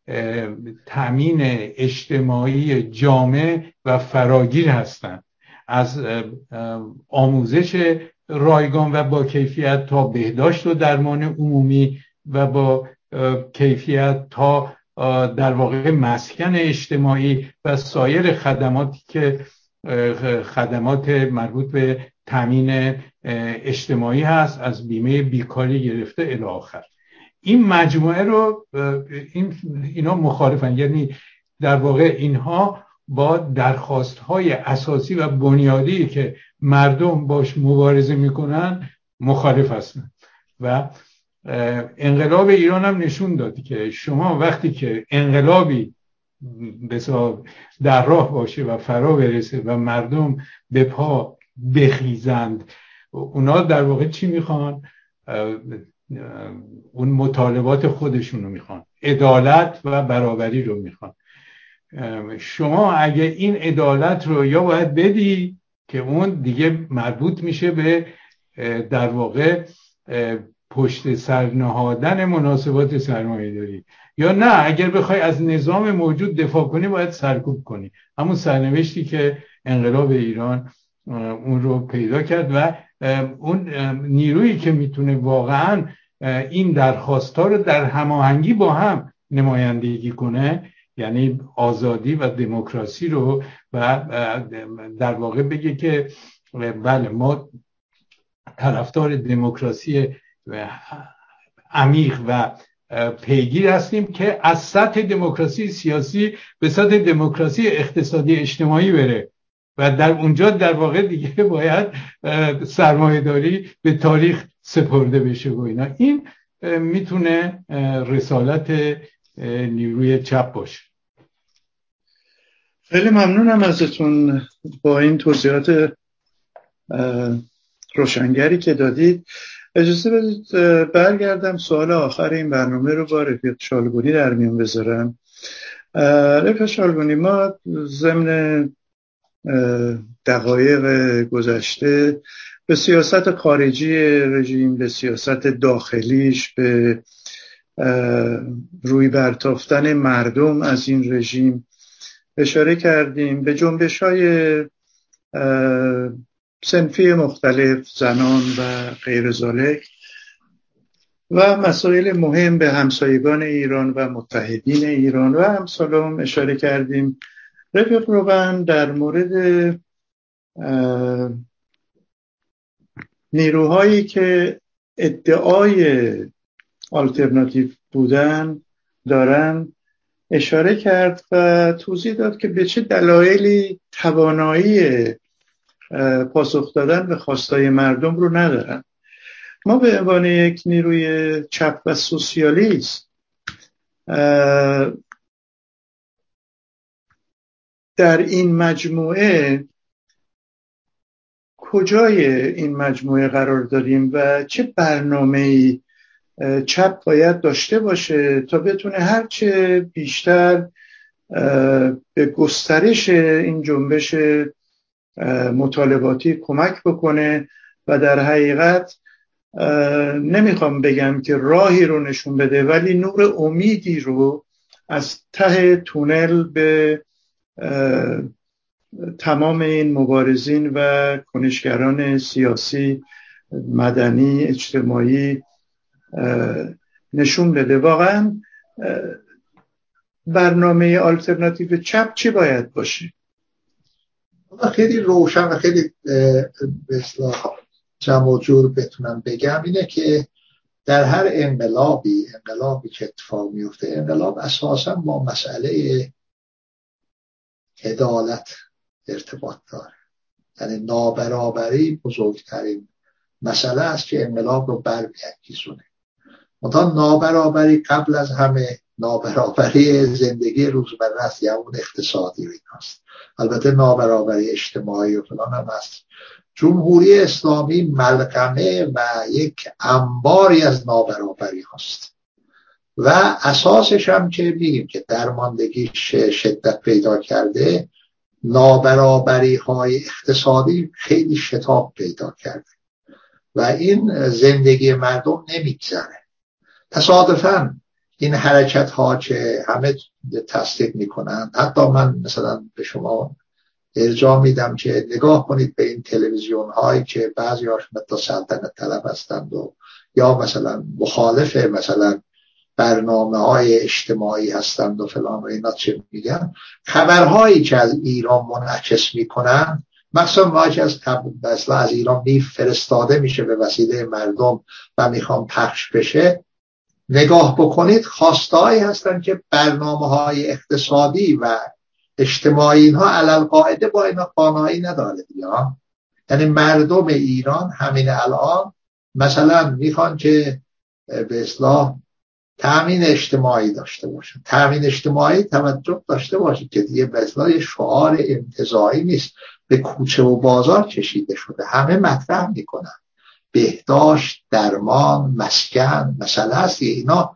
تامین اجتماعی جامع و فراگیر هستند، از آموزش رایگان و با کیفیت تا بهداشت و درمان عمومی و با کیفیت تا در واقع مسکن اجتماعی و سایر خدماتی که خدمات مربوط به تامین اجتماعی هست، از بیمه بیکاری گرفته الی آخر. این مجموعه رو اینا مخالفن، یعنی در واقع اینها با درخواست‌های اساسی و بنیادی که مردم باش مبارزه میکنن مخالف هستن. و انقلاب ایران هم نشون داد که شما وقتی که انقلابی بسیار در راه باشه و فرا برسه و مردم به پا بخیزند، اونا در واقع چی میخوان؟ اون مطالبات خودشون رو میخوان، عدالت و برابری رو میخوان. شما اگه این عدالت رو یا باید بدی که اون دیگه مربوط میشه به در واقع پشت سر نهادن مناسبات سرمایه‌داری، یا نه اگر بخوای از نظام موجود دفاع کنی باید سرکوب کنی. همون سرنوشتی که انقلاب ایران اون رو پیدا کرد و اون نیرویی که میتونه واقعا این درخواست‌ها رو در هماهنگی با هم نمایندگی کنه، یعنی آزادی و دموکراسی رو، و در واقع بگه که بله ما طرفدار دموکراسی عمیق و پیگیر هستیم که از سطح دموکراسی سیاسی به سطح دموکراسی اقتصادی اجتماعی بره و در اونجا در واقع دیگه باید سرمایه‌داری به تاریخ سپرده بشه و اینا. این میتونه رسالت نیروی چپ باشه. خیلی ممنونم ازتون با این توضیحات روشنگری که دادید. اجازه بدید برگردم سوال آخر این برنامه رو با رفیق شالگونی در میون بذارم. رفیق شالگونی، ما ضمن دقایق گذشته به سیاست خارجی رژیم، به سیاست داخلیش، به روی برتافتن مردم از این رژیم اشاره کردیم، به جنبش‌های صنفی مختلف، زنان و غیر ذالک، و مسائل مهم به همسایگان ایران و متحدین ایران و امثالهم اشاره کردیم. رفیق روبن در مورد نیروهایی که ادعای آلترناتیو بودن دارن اشاره کرد و توضیح داد که به چه دلایلی توانایی پاسخ دادن به خواستای مردم رو ندارن. ما به عنوان یک نیروی چپ و سوسیالیست در این مجموعه کجای این مجموعه قرار داریم و چه برنامه‌ای چپ باید داشته باشه تا بتونه هرچه بیشتر به گسترش این جنبش مطالباتی کمک بکنه و در حقیقت نمیخوام بگم که راهی رو نشون بده، ولی نور امیدی رو از ته تونل به تمام این مبارزین و کنشگران سیاسی، مدنی، اجتماعی نشون بده. واقعا برنامه آلترناتیو چپ چی باید باشه؟ خیلی روشن و خیلی به اصطلاح جمع و جور بتونم بگم اینه که در هر انقلابی که اتفاق میفته، انقلاب اساسا با مسئله عدالت ارتباط داره. یعنی نابرابری بزرگترین مسئله است که انقلاب رو برمی‌انگیزونه. منتها نابرابری قبل از همه نابرابری زندگی روزمره است، یا اون اقتصادی و ایناست. البته نابرابری اجتماعی و فلان هم هست. جمهوری اسلامی ملغمه و یک انباری از نابرابری هست و اساسش هم که میگیم که درماندگیش شدت پیدا کرده، نابرابری های اقتصادی خیلی شتاب پیدا کرده و این زندگی مردم نمیگذره. تصادفاً این حرکت ها که همه تصدیق میکنن، حتی من مثلا به شما ارجاع میدم که نگاه کنید به این تلویزیون هایی که بعضی هاش مثلا سلطنت طلب هستند و یا مثلا مخالف مثلا برنامه های اجتماعی هستند و فلان و اینا چه میگن، خبرهایی که از ایران منعکس میکنن، مثلا ما که از ایران فرستاده میشه به وسیله مردم و میخوام پخش بشه، نگاه بکنید خواستهایی هستن که برنامه‌های اقتصادی و اجتماعی اینها علل قاعده با اینا خانایی نداره یا یعنی مردم ایران همین الان مثلا میخوان که به اصلاح تامین اجتماعی داشته باشن. تامین اجتماعی توجه داشته باشید که دیگه به اصلاح شعار انتزاعی نیست، به کوچه و بازار کشیده شده، همه مطرح میکنن بهداشت، درمان، مسکن مسئله است. اینا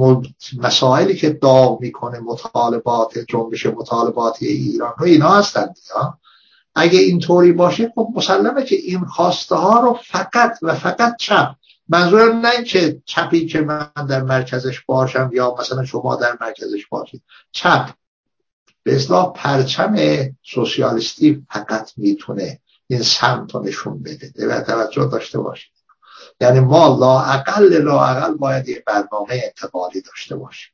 مسائلی که داغ میکنه مطالبات جنبش مطالباتی ایران رو اینا هستند. اگه اینطوری باشه خب مسلمه که این خواسته ها رو فقط و فقط چپ، منظورم نه که چپی که من در مرکزش باشم یا مثلا شما در مرکزش باشید، چپ به اصطلاح پرچم سوسیالیستی فقط میتونه این سمت رو نشون بده و توجه داشته باشید. یعنی ما لااقل باید یه برنامه انتقالی داشته باشیم،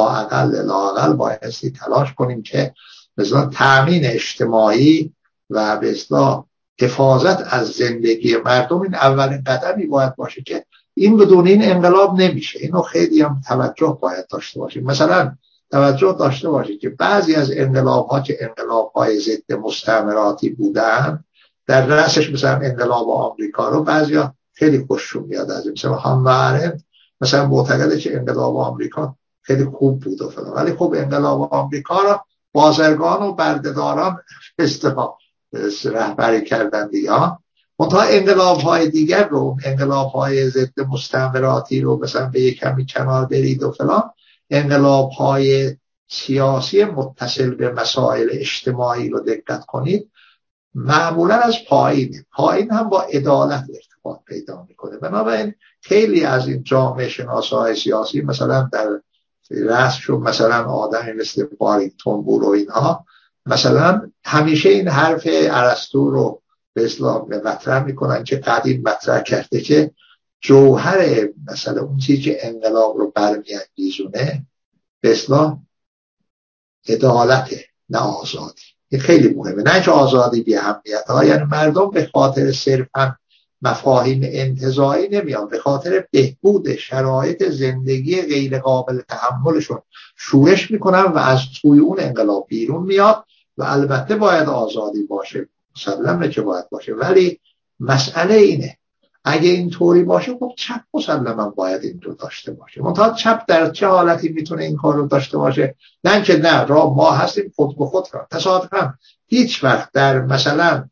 لااقل باید تلاش کنیم که مثلا تأمین اجتماعی و به اصطلاح حفاظت از زندگی مردم این اولین قدمی باید باشه که این بدون این انقلاب نمیشه. اینو خیلی هم توجه باید داشته باشیم. مثلا توجه داشته باشید که بعضی از انقلاب‌ها که انقلاب‌های ضد مستعمراتی بودن، در رأسش مثلا انقلاب آمریکا رو بعضیا خیلی خوششون میاد از این، مثلا هاننا آرنت مثلا معتقده که انقلاب آمریکا خیلی خوب بود و فلان، ولی خب انقلاب آمریکا رو بازرگان و بردهداران استفاده رهبری کردن دیگه. منتها انقلاب‌های دیگر رو، انقلاب‌های ضد مستعمراتی رو مثلا به یک کمی کنار برید و فلان، انقلاب‌های سیاسی متصل به مسائل اجتماعی رو دقت کنید معمولا از پایین هم با عدالت ارتباط پیدا میکنه. بنابراین خیلی از این جامعه شناسای سیاسی مثلا در رأسشون مثلا آدمی مثل بارینگتون بور و اینها مثلا همیشه این حرف ارسطو رو به اصطلاح مطرح میکنن که قدیم مطرح کرده که جوهر مثلا اون چیزی که انقلاب رو برمیانگیزونه به اصطلاح عدالته نه آزادی. این خیلی مهمه، نه که آزادی بی اهمیت ها، یعنی مردم به خاطر صرفا مفاهیم انتزاعی نمیان، به خاطر بهبود شرایط زندگی غیر قابل تحملشون شورش میکنن و از توی اون انقلاب بیرون میاد. و البته باید آزادی باشه، مسلمه که باید باشه، ولی مسئله اینه اگه این طوری باشه خب چپ مسلما باید این رو داشته باشه. منتها چپ در چه حالتی میتونه این کار رو داشته باشه؟ نه که نه ما هستیم خود به خود را تصادفاً هیچ وقت در مثلا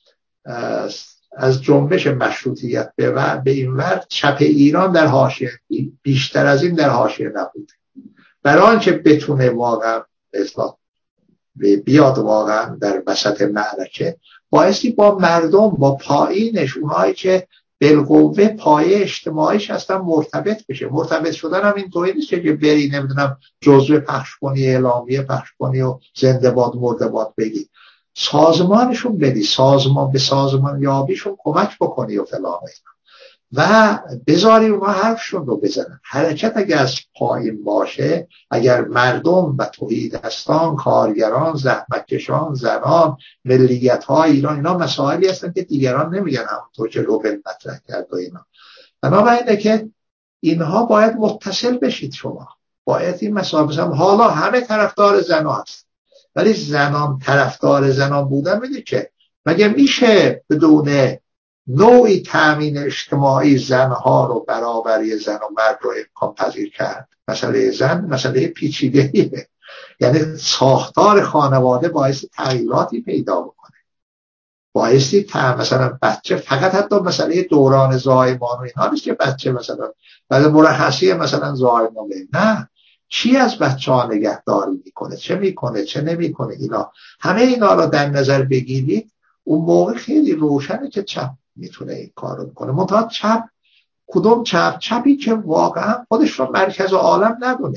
از جنبش مشروطیت به این ور چپ ایران در حاشیه، بیشتر از این در حاشیه نبود. برای آنکه بتونه واقعا اصلاح بیاد واقعا در وسط معرکه بایستی با مردم، با پایینش، اونایی که بالقوه پایه اجتماعیش هستن مرتبط بشه. مرتبط شدن هم این طوری نیست که بری نمیدونم جزوه پخش کنی، اعلامیه پخش کنی و زنده باد مرده باد بگی، سازمانشون بدی، به سازمان یابیشون کمک بکنی و فلان و بذاری اونا حرفشون رو بزنن. حرکت اگر از پایین باشه، اگر مردم و توحیدستان، کارگران، زحمتکشان، زنان، ملیت های ایران، اینا مسائلی هستن که دیگران نمیگن، همونطور که روبن مطرح کرد و اینا. بنابراینه که اینها باید متصل بشید. شما باید این مسائل، مثلا حالا همه طرفدار زنان هست ولی زنان طرفدار زنان بودن میدید که مگه میشه بدون نوعی تامین اجتماعی زنها رو برابری زن و مرد رو امکان پذیر کرد؟ مسئله زن مسئله پیچیده‌ایه، یعنی ساختار خانواده باعث تغییراتی پیدا بکنه، باعثی مثلا بچه فقط حتی مسئله دوران زایمان و اینها نیست که بچه مثلا بعد مرخصی مثلا زایمان، نه، چی از بچه ها نگهداری میکنه، چه میکنه چه نمیکنه، اینا همه اینا رو در نظر بگیرید، اون موقع خیلی روشنه که چپ میتونه این کار رو بکنه. منتها چپ کدوم چپ؟ چپی که واقعا خودش رو مرکز عالم ندونه،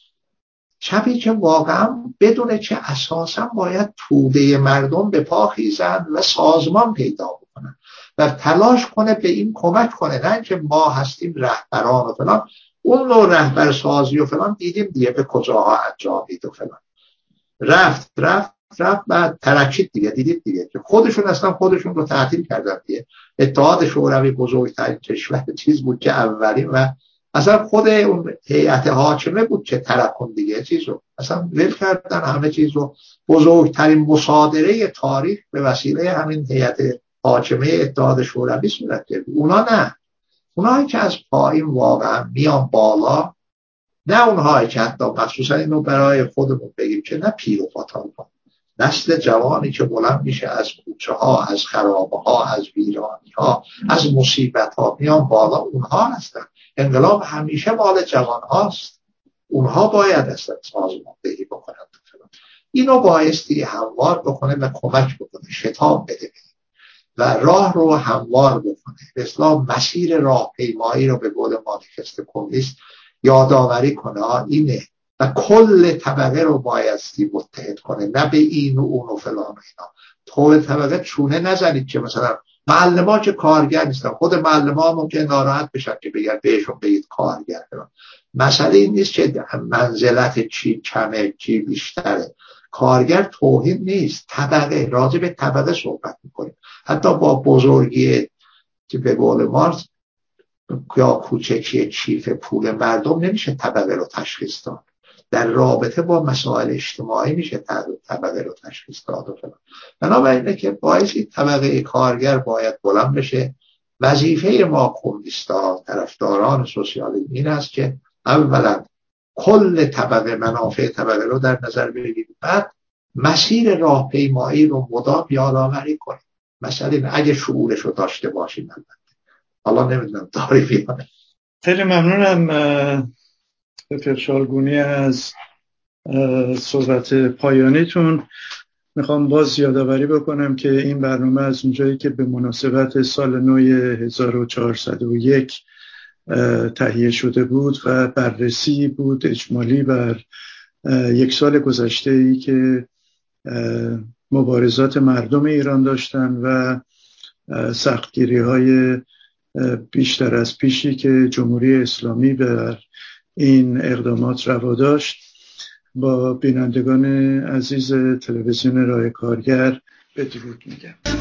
چپی که واقعا بدونه که اساسا باید توده مردم به پا خیزن و سازمان پیدا بکنن و تلاش کنه به این کمک کنه، نه که ما هستیم رهبران و فلان، اون نوع رهبرسازی و فلان دیدیم دیگه به کجاها انجامید و فلان، رفت بعد ترکید دیگه، دیدید دیگه که خودشون رو تعطیل کردن دیگه. اتحاد شوروی بزرگترین کشور چیز بود که اولین و اصلا خود اون هیئت حاکمه بود که طرف کن دیگه چیزو اصلا ول کردن همه چیزو. بزرگترین مصادره تاریخ به وسیله همین هیئت حاکمه اتحاد شوروی صورت گرفت. اونا نه، اونایی که از پایین واقعا میان بالا، نه اونهایی که حتی مخصوصا اینو برای خودمون بگیم که نه پیر و پاتال ها، نسل جوانی که بلند میشه از کوچه ها، از خرابه ها، از ویرانی ها، از مصیبت ها میان بالا، اونها هستن. انقلاب همیشه مال جوان هاست، اونها باید اصلا سازماندهی بکنن. اینو بایستی هموار بکنه و کمک بکنه، شتاب بده و راه رو هموار بکنه. اسلام مسیر راهپیمایی رو به قول مانیفست کمونیست یادآوری کنه اینه و کل طبقه رو بایستی متحد کنه، نه به این و اون و فلان و اینا. کل طبقه چونه نزنید که مثلا معلم‌ها که کارگر نیستن، خود معلم‌ها ممکن ناراحت بشن که بهشون بگید کارگر. مسئله این نیست که منزلت چی کمه چی بیشتره، کارگر توهین نیست، طبقه، راجع به طبقه صحبت میکنیم. حتی با بزرگی که به قول مارکس یا کوچکی چیف پول مردم نمیشه طبقه رو تشخیص داد، در رابطه با مسائل اجتماعی میشه طبقه رو تشخیص داد. بنابراین که باعثی طبقه کارگر باید بلند بشه. وظیفه ما کمونیست‌ها، طرفداران سوسیالیسم این است که اولا کل طبقه، منافع طبقه رو در نظر بگیریم، بعد مسیر راهپیمایی رو مدام یادآوری کنیم. مثلا اگه شعورش رو داشته باشیم. حالا نمیدونم داری بیانه. خیلی ممنونم دکتر شالگونی از صحبت پایانیتون. میخوام باز یادآوری بکنم که این برنامه از اونجایی که به مناسبت سال نو 1401 تهیه شده بود و بررسی بود اجمالی بر یک سال گذشته ای که مبارزات مردم ایران داشتن و سختگیری های بیشتر از پیشی که جمهوری اسلامی بر این اقدامات روا داشت. با بینندگان عزیز تلویزیون راه کارگر بدرود میگم.